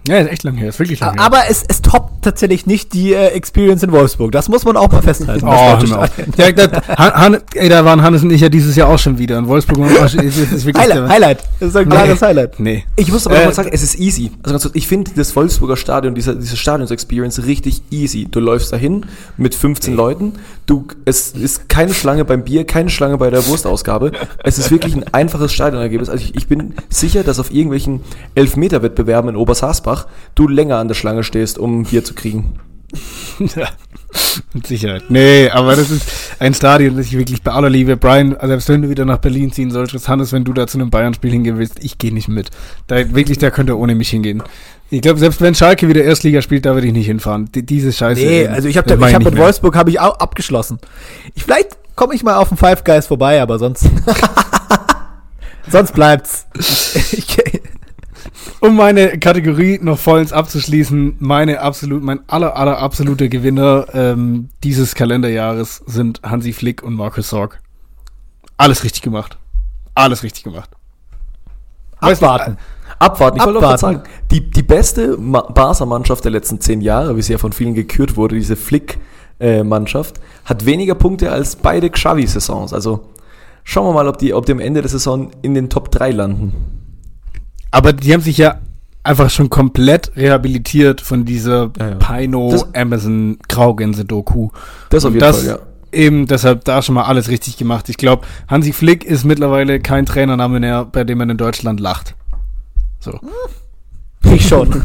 Ja, ist echt lang her, ist wirklich lang her. Aber es, es toppt tatsächlich nicht die äh, Experience in Wolfsburg. Das muss man auch mal festhalten. Oh, hör mir auf. Ja, das, Han, Han, ey, da waren Hannes und ich ja dieses Jahr auch schon wieder. In Wolfsburg ist, ist, ist wirklich Highlight, Highlight. Das ist ein klares nee. Highlight. Nee. Ich muss aber Äh, noch mal sagen, es ist easy. Also ganz kurz, ich finde das Wolfsburger Stadion, diese, diese Stadions-Experience richtig easy. Du läufst dahin mit fünfzehn Leuten, du, es ist keine Schlange beim Bier, keine Schlange bei der Wurstausgabe. Es ist wirklich ein einfaches Stadionergebnis. Also ich, ich bin sicher, dass auf irgendwelchen Elfmeter-Wettbewerben in Obersaßbach du länger an der Schlange stehst, um Bier zu kriegen. Ja, mit Sicherheit. Nee, aber das ist ein Stadion, das ich wirklich bei aller Liebe, Brian, selbst wenn du wieder nach Berlin ziehen solltest, Hannes, wenn du da zu einem Bayern-Spiel hingehen willst, ich gehe nicht mit. Da wirklich, da könnt ihr ohne mich hingehen. Ich glaube, selbst wenn Schalke wieder Erstliga spielt, da würde ich nicht hinfahren. Die, diese Scheiße. Nee, also ich habe das ich hab mit mehr. Wolfsburg habe ich auch abgeschlossen. Ich, vielleicht komme ich mal auf den Five Guys vorbei, aber sonst sonst bleibt's. Ich, Um meine Kategorie noch vollends abzuschließen, meine absolut, mein aller, aller absolute Gewinner ähm, dieses Kalenderjahres sind Hansi Flick und Markus Sorg. Alles richtig gemacht. Alles richtig gemacht. abwarten. Abwarten, ich wollte auch gerade Abwarten. sagen, die, die beste Ma- Barca-Mannschaft der letzten zehn Jahre, wie sie ja von vielen gekürt wurde, diese Flick-Mannschaft, hat weniger Punkte als beide Xavi-Saisons. Also schauen wir mal, ob die, ob die am Ende der Saison in den Top drei landen. Aber die haben sich ja einfach schon komplett rehabilitiert von dieser Ja, ja. Pino Das- Amazon Graugänse-Doku. Das auf Und jeden das Fall, ja. Eben deshalb da schon mal alles richtig gemacht. Ich glaube, Hansi Flick ist mittlerweile kein Trainername mehr, bei dem man in Deutschland lacht. So. Ich schon.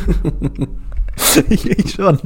ich, ich schon.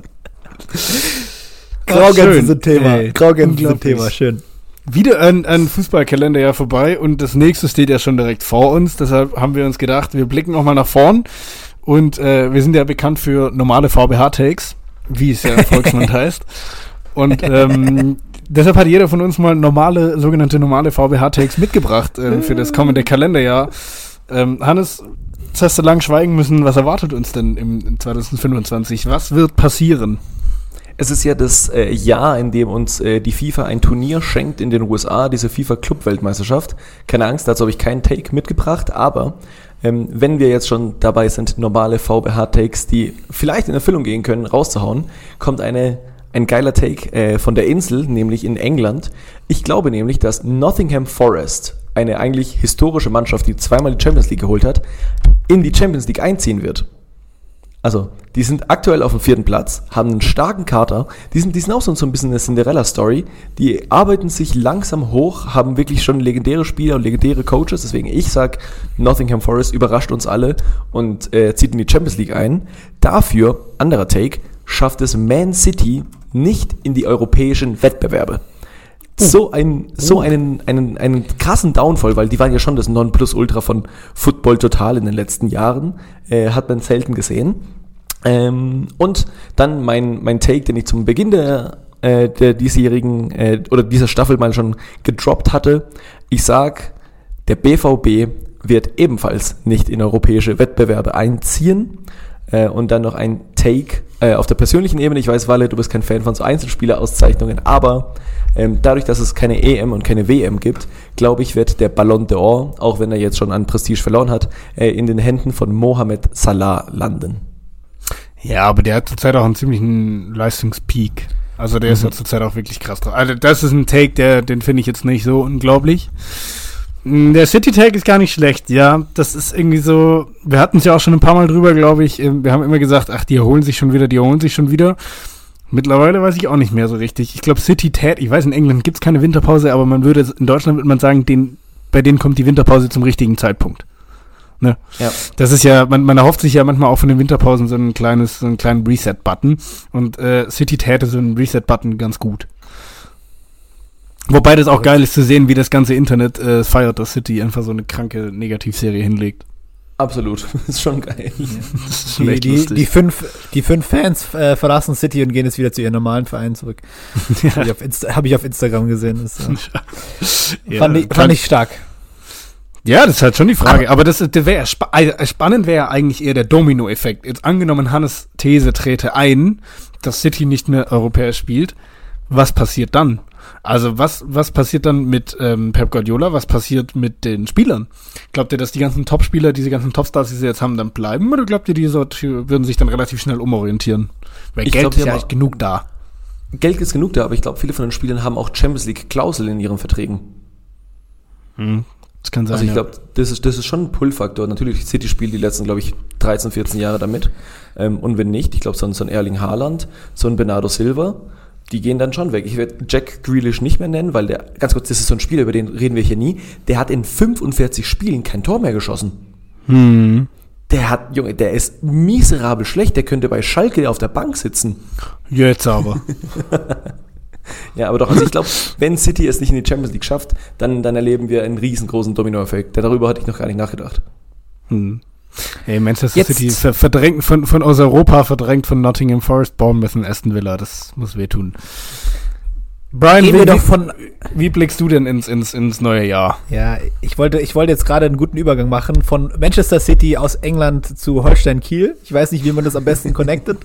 Graugänse schön. sind Thema. Ey, Graugänse sind unglaublich. Thema, schön. Wieder ein, ein Fußballkalender ja vorbei und das nächste steht ja schon direkt vor uns. Deshalb haben wir uns gedacht, wir blicken auch mal nach vorn. Und äh, wir sind ja bekannt für normale V B H-Takes, wie es ja im Volksmund heißt. Und ähm, deshalb hat jeder von uns mal normale, sogenannte normale V B H-Takes mitgebracht äh, für das kommende Kalenderjahr. Ähm, Hannes, jetzt hast du lang schweigen müssen. Was erwartet uns denn im zwanzig fünfundzwanzig? Was wird passieren? Es ist ja das äh, Jahr, in dem uns äh, die FIFA ein Turnier schenkt in den U S A, diese FIFA-Club-Weltmeisterschaft. Keine Angst, dazu habe ich keinen Take mitgebracht, aber ähm, wenn wir jetzt schon dabei sind, normale V B H-Takes, die vielleicht in Erfüllung gehen können, rauszuhauen, kommt eine ein geiler Take äh, von der Insel, nämlich in England. Ich glaube nämlich, dass Nottingham Forest, eine eigentlich historische Mannschaft, die zweimal die Champions League geholt hat, in die Champions League einziehen wird. Also, die sind aktuell auf dem vierten Platz, haben einen starken Kader, die sind, die sind auch so ein bisschen eine Cinderella-Story, die arbeiten sich langsam hoch, haben wirklich schon legendäre Spieler und legendäre Coaches, deswegen ich sag, Nottingham Forest überrascht uns alle und äh, zieht in die Champions League ein. Dafür, anderer Take, schafft es Man City nicht in die europäischen Wettbewerbe. So ein, so einen, einen, einen krassen Downfall, weil die waren ja schon das Nonplusultra von Football Total in den letzten Jahren, äh, hat man selten gesehen. Ähm, und dann mein, mein Take, den ich zum Beginn der, äh, der diesjährigen, äh, oder dieser Staffel mal schon gedroppt hatte. Ich sag, der B V B wird ebenfalls nicht in europäische Wettbewerbe einziehen. Äh, und dann noch ein Take äh, auf der persönlichen Ebene. Ich weiß, Walle, du bist kein Fan von so Einzelspielerauszeichnungen, aber ähm, dadurch, dass es keine E M und keine W M gibt, glaube ich, wird der Ballon d'Or, auch wenn er jetzt schon an Prestige verloren hat, äh, in den Händen von Mohamed Salah landen. Ja, aber der hat zurzeit auch einen ziemlichen Leistungspeak. Also der ist ja zurzeit auch wirklich krass drauf. Also das ist ein Take, der, den finde ich jetzt nicht so unglaublich. Der City-Take ist gar nicht schlecht, ja. Das ist irgendwie so, wir hatten es ja auch schon ein paar Mal drüber, glaube ich. Wir haben immer gesagt, ach, die erholen sich schon wieder, die erholen sich schon wieder. Mittlerweile weiß ich auch nicht mehr so richtig. Ich glaube, City-Tate, ich weiß, in England gibt es keine Winterpause, aber man würde, in Deutschland würde man sagen, den, bei denen kommt die Winterpause zum richtigen Zeitpunkt. Ne? Ja. Das ist ja, man, man erhofft sich ja manchmal auch von den Winterpausen so ein kleines, so einen kleinen Reset-Button. Und äh, City täte so einen Reset-Button ganz gut. Wobei das auch geil ist zu sehen, wie das ganze Internet äh, feiert, dass City einfach so eine kranke Negativserie hinlegt. Absolut, das ist schon geil. Das ist Die, echt die, lustig. die, fünf, die fünf Fans äh, verlassen City und gehen jetzt wieder zu ihren normalen Vereinen zurück. Ja. Habe ich, auf Insta- hab ich auf Instagram gesehen. Das, äh, Ja, fand, ich, fand ich stark. Ja, das ist halt schon die Frage. Aber, aber das, das wäre spa also spannend wäre ja eigentlich eher der Domino-Effekt. Jetzt angenommen, Hannes These trete ein, dass City nicht mehr europäisch spielt. Was passiert dann? Also was was passiert dann mit ähm, Pep Guardiola? Was passiert mit den Spielern? Glaubt ihr, dass die ganzen Top-Spieler, diese ganzen Topstars, die sie jetzt haben, dann bleiben? Oder glaubt ihr, die so, würden sich dann relativ schnell umorientieren? Weil Ich Geld glaub, ist die ja haben echt genug da. Geld ist genug da, aber ich glaube, viele von den Spielern haben auch Champions League-Klauseln in ihren Verträgen. Hm. Das kann sein, Also ich ja. glaube, das ist, das ist schon ein Pull-Faktor. Natürlich, City spielt die letzten, glaube ich, dreizehn, vierzehn Jahre damit. Ähm, und wenn nicht, ich glaube, so ein, so ein Erling Haaland, so ein Bernardo Silva, die gehen dann schon weg. Ich werde Jack Grealish nicht mehr nennen, weil der, ganz kurz, das ist so ein Spieler, über den reden wir hier nie, der hat in fünfundvierzig Spielen kein Tor mehr geschossen. Hm. Der hat, Junge, der ist miserabel schlecht, der könnte bei Schalke auf der Bank sitzen. Jetzt aber. Ja, aber doch, also ich glaube, wenn City es nicht in die Champions League schafft, dann, dann erleben wir einen riesengroßen Domino-Effekt. Darüber hatte ich noch gar nicht nachgedacht. Hm. Hey, Manchester Jetzt- City ver- verdrängt von, von aus Europa, verdrängt von Nottingham Forest, Bournemouth und Aston Villa. Das muss wehtun. Brian, Gehen wie, wir doch wie, von, wie blickst du denn ins, ins, ins neue Jahr? ja, ich wollte, ich wollte jetzt gerade einen guten Übergang machen von Manchester City aus England zu Holstein Kiel. Ich weiß nicht, wie man das am besten connectet.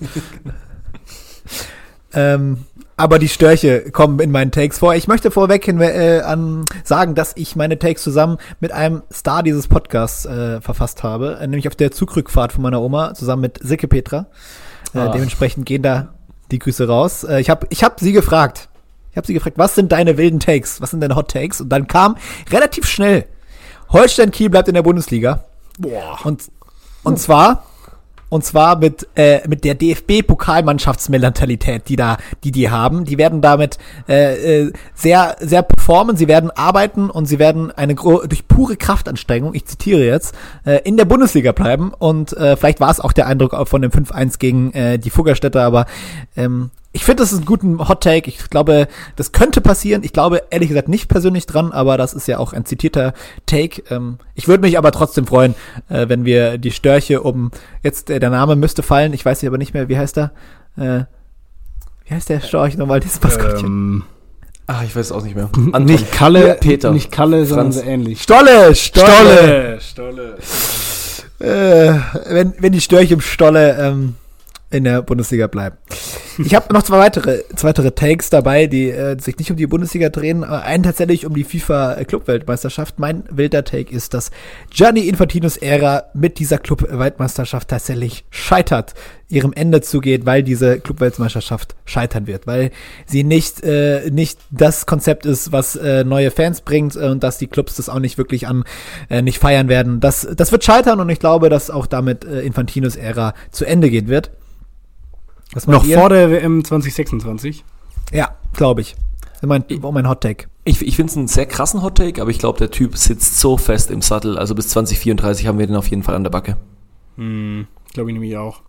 ähm, aber die Störche kommen in meinen Takes vor. Ich möchte vorweg hin, äh, an, sagen, dass ich meine Takes zusammen mit einem Star dieses Podcasts äh, verfasst habe, äh, nämlich auf der Zugrückfahrt von meiner Oma, zusammen mit Silke Petra. Äh, Ach. dementsprechend gehen da die Grüße raus. Äh, ich habe ich hab sie gefragt, Ich habe sie gefragt, was sind deine wilden Takes? Was sind deine Hot Takes? Und dann kam relativ schnell, Holstein Kiel bleibt in der Bundesliga. Boah. Und, und zwar, und zwar mit, äh, mit der D F B-Pokalmannschaftsmentalität, die da, die die haben. Die werden damit äh, äh, sehr, sehr performen. Sie werden arbeiten und sie werden eine gro- durch pure Kraftanstrengung, ich zitiere jetzt, äh, in der Bundesliga bleiben. Und äh, vielleicht war es auch der Eindruck von dem fünf eins gegen äh, die Fuggerstädter, aber ähm, ich finde, das ist ein guter Hot Take. Ich glaube, das könnte passieren. Ich glaube, ehrlich gesagt, nicht persönlich dran, aber das ist ja auch ein zitierter Take. Ähm, ich würde mich aber trotzdem freuen, äh, wenn wir die Störche um, jetzt äh, der Name müsste fallen, ich weiß aber nicht mehr, wie heißt er? Äh, wie heißt der Storch nochmal, dieses Maskottchen? Ähm, Ah, ich weiß es auch nicht mehr. nicht Kalle, Peter. nicht Kalle, sondern Franz. so ähnlich. Stolle, Stolle! Stolle. Äh, wenn, wenn die Störche im Stolle ähm, in der Bundesliga bleiben. Ich habe noch zwei weitere, zwei weitere Takes dabei, die äh, sich nicht um die Bundesliga drehen, aber einen tatsächlich um die FIFA-Club-Weltmeisterschaft. Mein wilder Take ist, dass Gianni Infantinos Ära mit dieser Club-Weltmeisterschaft tatsächlich scheitert, ihrem Ende zugeht, weil diese Club-Weltmeisterschaft scheitern wird, weil sie nicht äh, nicht das Konzept ist, was äh, neue Fans bringt äh, und dass die Clubs das auch nicht wirklich an äh, nicht feiern werden. Das das wird scheitern und ich glaube, dass auch damit äh, Infantinos Ära zu Ende gehen wird. Was meint Noch ihr? vor der W M zwanzig sechsundzwanzig. Ja, glaube ich. Mein, mein Hot Take. Ich, ich finde es einen sehr krassen Hot Take, aber ich glaube, der Typ sitzt so fest im Sattel. Also bis zwanzig vierunddreißig haben wir den auf jeden Fall an der Backe. Hm, glaube ich nämlich auch.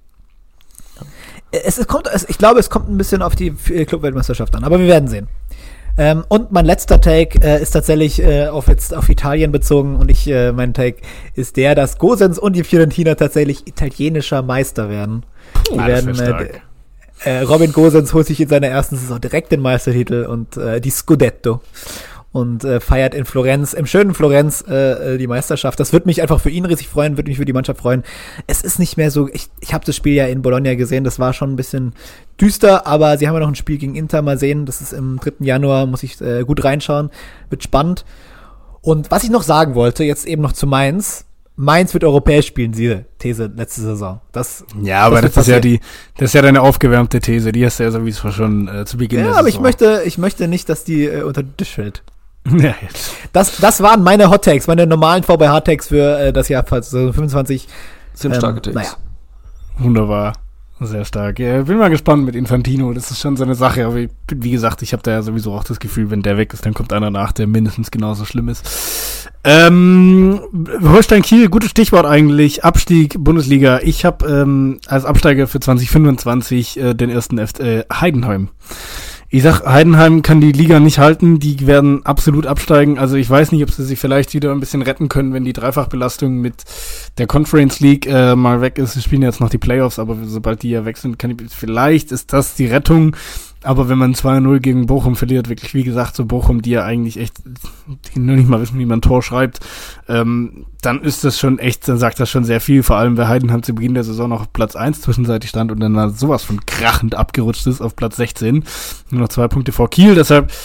Es, es kommt, es, ich glaube, es kommt ein bisschen auf die Club-Weltmeisterschaft an, aber wir werden sehen. Ähm, und mein letzter Take äh, ist tatsächlich äh, auf jetzt auf Italien bezogen und ich äh, mein Take ist der, dass Gosens und die Fiorentina tatsächlich italienischer Meister werden. Die Ah, das werden wär stark. äh, äh, Robin Gosens holt sich in seiner ersten Saison direkt den Meistertitel und äh, die Scudetto und äh, feiert in Florenz, im schönen Florenz äh, die Meisterschaft. Das wird mich einfach für ihn riesig freuen, würde mich für die Mannschaft freuen. Es ist nicht mehr so, ich, ich habe das Spiel ja in Bologna gesehen, das war schon ein bisschen düster, aber sie haben ja noch ein Spiel gegen Inter, mal sehen, das ist im dritten Januar, muss ich äh, gut reinschauen, wird spannend. Und was ich noch sagen wollte, jetzt eben noch zu Mainz, Mainz wird europäisch spielen, siehe, These letzte Saison. Das, Ja, aber das das, wird ist ja passieren. die, das ist ja deine aufgewärmte These, die hast du ja sowieso schon äh, zu Beginn Ja, der aber ich Saison. möchte, ich möchte nicht, dass die äh, unter den Tisch fällt. Ja, jetzt. Das, das waren meine Hot Takes, meine normalen V B H-Tags für äh, das Jahr fünfundzwanzig. Sind Ähm, starke Takes. naja. Wunderbar. Sehr stark. Ja, bin mal gespannt mit Infantino. Das ist schon so eine Sache. Aber ich, wie gesagt, ich habe da ja sowieso auch das Gefühl, wenn der weg ist, dann kommt einer nach, der mindestens genauso schlimm ist. Ähm, Holstein Kiel, gutes Stichwort eigentlich. Abstieg, Bundesliga. Ich habe ähm, als Absteiger für zwanzig fünfundzwanzig äh, den ersten F- äh, Heidenheim. Ich sag, Heidenheim kann die Liga nicht halten, die werden absolut absteigen. Also ich weiß nicht, ob sie sich vielleicht wieder ein bisschen retten können, wenn die Dreifachbelastung mit der Conference League äh, mal weg ist. Sie spielen jetzt noch die Playoffs, aber sobald die ja weg sind, kann ich, vielleicht ist das die Rettung. Aber wenn man zwei null gegen Bochum verliert, wirklich, wie gesagt, so Bochum, die ja eigentlich echt die nur nicht mal wissen, wie man ein Tor schreibt, ähm, dann ist das schon echt, dann sagt das schon sehr viel, vor allem, weil Heidenheim zu Beginn der Saison noch auf Platz eins zwischenzeitlich stand und dann mal sowas von krachend abgerutscht ist auf Platz sechzehn. Nur noch zwei Punkte vor Kiel, deshalb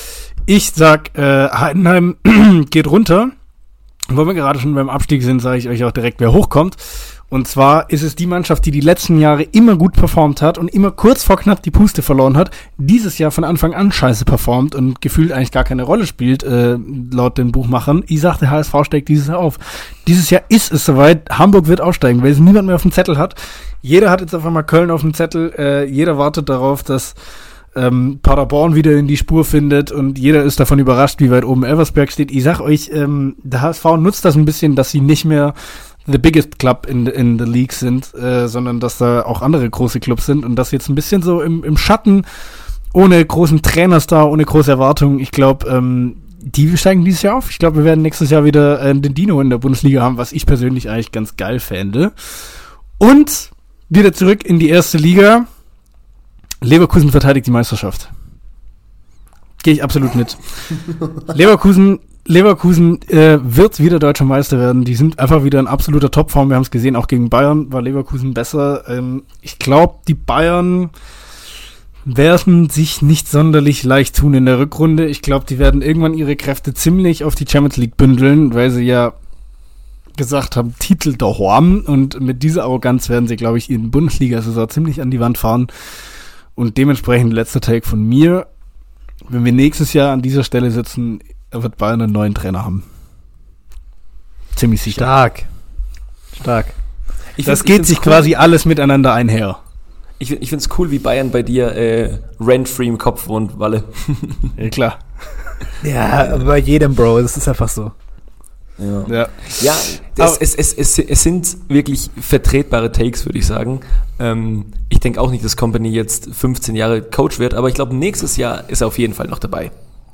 Ich sag, äh, Heidenheim geht runter. Und wo wir gerade schon beim Abstieg sind, sage ich euch auch direkt, wer hochkommt. Und zwar ist es die Mannschaft, die die letzten Jahre immer gut performt hat und immer kurz vor knapp die Puste verloren hat, dieses Jahr von Anfang an scheiße performt und gefühlt eigentlich gar keine Rolle spielt, äh, laut den Buchmachern. Ich sag, der H S V steigt dieses Jahr auf. Dieses Jahr ist es soweit, Hamburg wird aufsteigen, weil es niemand mehr auf dem Zettel hat. Jeder hat jetzt auf einmal Köln auf dem Zettel, äh, jeder wartet darauf, dass ähm, Paderborn wieder in die Spur findet und jeder ist davon überrascht, wie weit oben Elversberg steht. Ich sag euch, ähm, der H S V nutzt das ein bisschen, dass sie nicht mehr the biggest club in, in the league sind, äh, sondern dass da auch andere große Clubs sind und das jetzt ein bisschen so im, im Schatten, ohne großen Trainerstar, ohne große Erwartungen. Ich glaube, ähm, die steigen dieses Jahr auf. Ich glaube, wir werden nächstes Jahr wieder äh, den Dino in der Bundesliga haben, was ich persönlich eigentlich ganz geil fände. Und wieder zurück in die erste Liga. Leverkusen verteidigt die Meisterschaft. Gehe ich absolut mit. Leverkusen Leverkusen äh, wird wieder deutscher Meister werden. Die sind einfach wieder in absoluter Topform. Wir haben es gesehen, auch gegen Bayern war Leverkusen besser. Ähm, ich glaube, die Bayern werden sich nicht sonderlich leicht tun in der Rückrunde. Ich glaube, die werden irgendwann ihre Kräfte ziemlich auf die Champions League bündeln, weil sie ja gesagt haben, Titel daheim. Und mit dieser Arroganz werden sie, glaube ich, in Bundesliga-Saison ziemlich an die Wand fahren. Und dementsprechend letzter Take von mir. Wenn wir nächstes Jahr an dieser Stelle sitzen, wird Bayern einen neuen Trainer haben. Ziemlich sicher. Stark. Stark. Ich das geht sich cool. quasi alles miteinander einher. Ich, ich finde es cool, wie Bayern bei dir äh, rent-free im Kopf wohnt, Walle. Ja, klar. Ja, aber bei jedem, Bro, das ist einfach so. Ja, ja, ja das, es, es, es, es sind wirklich vertretbare Takes, würde ich sagen. Ähm, ich denke auch nicht, dass Company jetzt fünfzehn Jahre Coach wird, aber ich glaube, nächstes Jahr ist er auf jeden Fall noch dabei.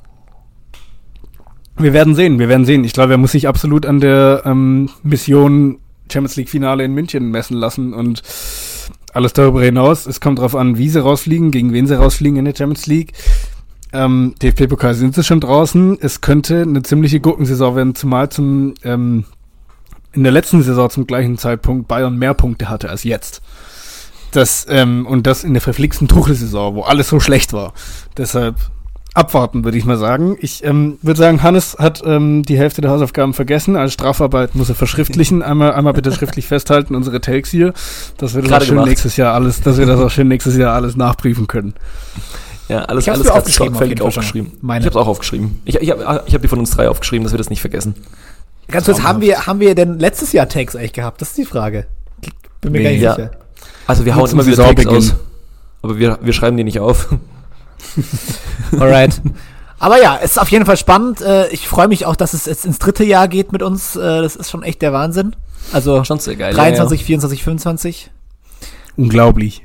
Wir werden sehen, wir werden sehen. Ich glaube, er muss sich absolut an der ähm, Mission Champions League Finale in München messen lassen und alles darüber hinaus. Es kommt darauf an, wie sie rausfliegen, gegen wen sie rausfliegen in der Champions League. Ähm, D F B-Pokal sind sie schon draußen. Es könnte eine ziemliche Gurkensaison werden, zumal zum ähm, in der letzten Saison zum gleichen Zeitpunkt Bayern mehr Punkte hatte als jetzt. Das ähm, und das in der verflixten Tuchel-Saison, wo alles so schlecht war. Deshalb abwarten, würde ich mal sagen. Ich ähm, würde sagen, Hannes hat ähm, die Hälfte der Hausaufgaben vergessen. Als Strafarbeit muss er verschriftlichen. Einmal, einmal bitte schriftlich festhalten, unsere Takes hier, dass wir das auch schön gemacht. nächstes Jahr alles, dass wir das auch schön nächstes Jahr alles nachprüfen können. Ja, alles, ich hab's alles mir aufgeschrieben, sorgfältig auf aufgeschrieben. Meine. Ich habe es auch aufgeschrieben. Ich, ich habe ich hab die von uns drei aufgeschrieben, dass wir das nicht vergessen. Ganz kurz, haben wir, haben wir denn letztes Jahr Takes eigentlich gehabt? Das ist die Frage. Bin mir nee, gar nicht ja. sicher. Also wir hauen immer wieder Takes aus, aber wir, wir schreiben die nicht auf. Alright. Aber ja, es ist auf jeden Fall spannend. Ich freue mich auch, dass es jetzt ins dritte Jahr geht mit uns. Das ist schon echt der Wahnsinn. Also schon sehr geil. dreiundzwanzig, ja, ja. vierundzwanzig, fünfundzwanzig. Unglaublich.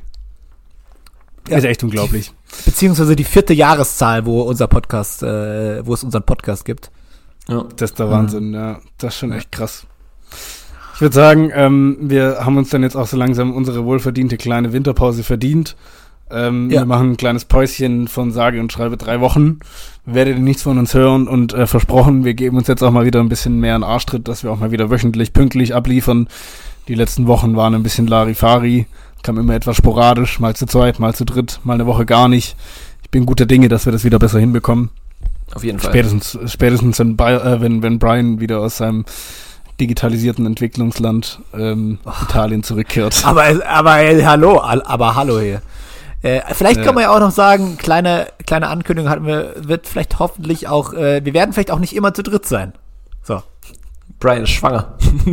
Ja. Ist echt unglaublich. Beziehungsweise die vierte Jahreszahl, wo unser Podcast, äh, wo es unseren Podcast gibt. Ja. Das ist der Wahnsinn, ja. ja. Das ist schon echt krass. Ich würde sagen, ähm, wir haben uns dann jetzt auch so langsam unsere wohlverdiente kleine Winterpause verdient. Ähm, ja. Wir machen ein kleines Päuschen von sage und schreibe drei Wochen. Werdet ihr nichts von uns hören und äh, versprochen, wir geben uns jetzt auch mal wieder ein bisschen mehr einen Arschtritt, dass wir auch mal wieder wöchentlich pünktlich abliefern. Die letzten Wochen waren ein bisschen Larifari, kam immer etwas sporadisch, mal zu zweit, mal zu dritt, mal eine Woche gar nicht. Ich bin guter Dinge, dass wir das wieder besser hinbekommen. Auf jeden Fall. Spätestens, spätestens wenn, äh, wenn, wenn Brian wieder aus seinem digitalisierten Entwicklungsland ähm, oh. Italien zurückkehrt. Aber, aber äh, hallo, aber hallo hier. Äh, vielleicht ja. kann man ja auch noch sagen, kleine kleine Ankündigung hatten wir, wird vielleicht hoffentlich auch, äh, wir werden vielleicht auch nicht immer zu dritt sein. So. Brian ist schwanger.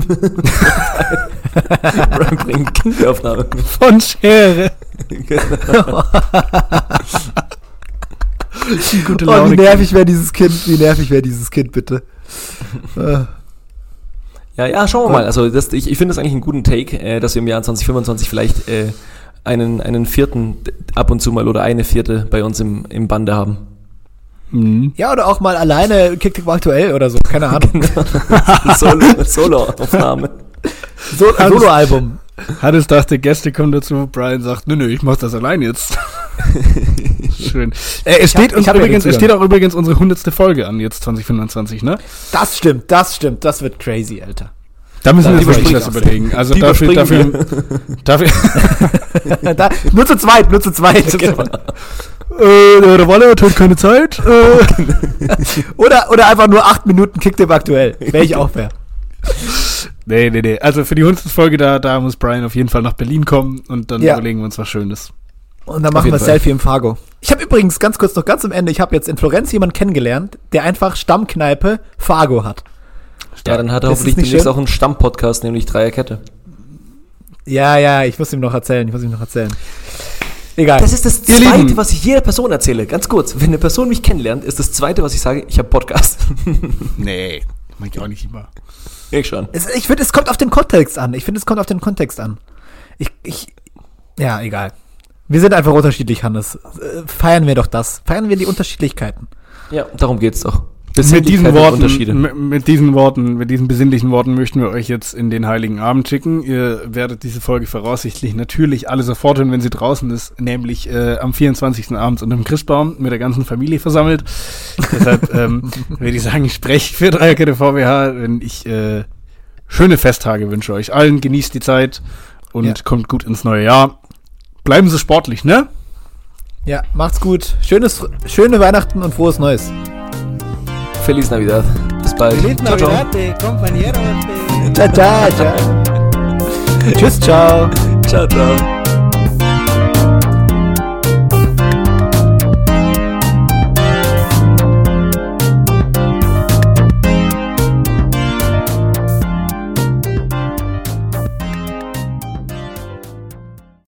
Brian bringt Kinderaufnahme. Von Schere. Genau. Gute Laune. Oh, wie nervig wäre dieses Kind, wie nervig wäre dieses Kind, bitte. Ja, ja, schauen wir mal. Also das, ich, ich finde das eigentlich einen guten Take, äh, dass wir im Jahr zwanzig fünfundzwanzig vielleicht äh, einen, einen vierten ab und zu mal oder eine vierte bei uns im, im Bande haben. Mhm. Ja, oder auch mal alleine Kicktipp aktuell oder so, keine Ahnung. Solo, Solo-Aufnahme. So, Solo-Album. Hannes dachte, Gäste kommen dazu, Brian sagt, nö, nö, ich mach das allein jetzt. Schön. Äh, es, steht hab, uns übrigens, es steht auch übrigens unsere hundertste Folge an, jetzt zwanzig fünfundzwanzig, ne? Das stimmt, das stimmt, das wird crazy, Alter. Da müssen da wir wirklich was überlegen. Also dafür, dafür, dafür. da, nur zu zweit, nur zu zweit. Genau. Äh, der Walle hat heute keine Zeit. Äh. oder, oder einfach nur acht Minuten Kicktipp aktuell. Wäre ich auch fair. Nee, nee, nee. Also für die hundertste. da, da muss Brian auf jeden Fall nach Berlin kommen und dann Ja. überlegen wir uns was Schönes. Und dann machen wir Selfie im Fargo. Ich habe übrigens ganz kurz noch ganz am Ende, ich habe jetzt in Florenz jemanden kennengelernt, der einfach Stammkneipe Fargo hat. Ja, dann hat er Das hoffentlich ist nicht demnächst schön. auch einen Stammpodcast, nämlich Dreierkette. Ja, ja, ich muss ihm noch erzählen, ich muss ihm noch erzählen. Egal. Das ist das Ihr Zweite, Lieben. was ich jeder Person erzähle. Ganz kurz, wenn eine Person mich kennenlernt, ist das Zweite, was ich sage, ich habe Podcast. Nee, mag ich auch nicht immer. Ich schon. Es, ich finde, es kommt auf den Kontext an. Ich finde, es kommt auf den Kontext an. Ich, ich, ja, egal. Wir sind einfach unterschiedlich, Hannes. Äh, feiern wir doch das. Feiern wir die Unterschiedlichkeiten. Ja, darum geht's doch. Mit diesen, Besinnlichkeit und Worten, Unterschiede. mit, mit diesen Worten, mit diesen besinnlichen Worten möchten wir euch jetzt in den Heiligen Abend schicken. Ihr werdet diese Folge voraussichtlich natürlich alle sofort hören, wenn sie draußen ist, nämlich äh, am vierundzwanzigsten abends unter dem Christbaum mit der ganzen Familie versammelt. Deshalb ähm, würde ich sagen, ich spreche für Dreierkette V W H, wenn ich äh, schöne Festtage wünsche euch allen. Genießt die Zeit und Ja. kommt gut ins neue Jahr. Bleiben Sie sportlich, ne? Ja, macht's gut. Schönes, schöne Weihnachten und frohes Neues. Feliz Navidad. Bis bald. Ciao, ciao. Ciao, ciao, ciao. Tschüss, ciao. Ciao, ciao.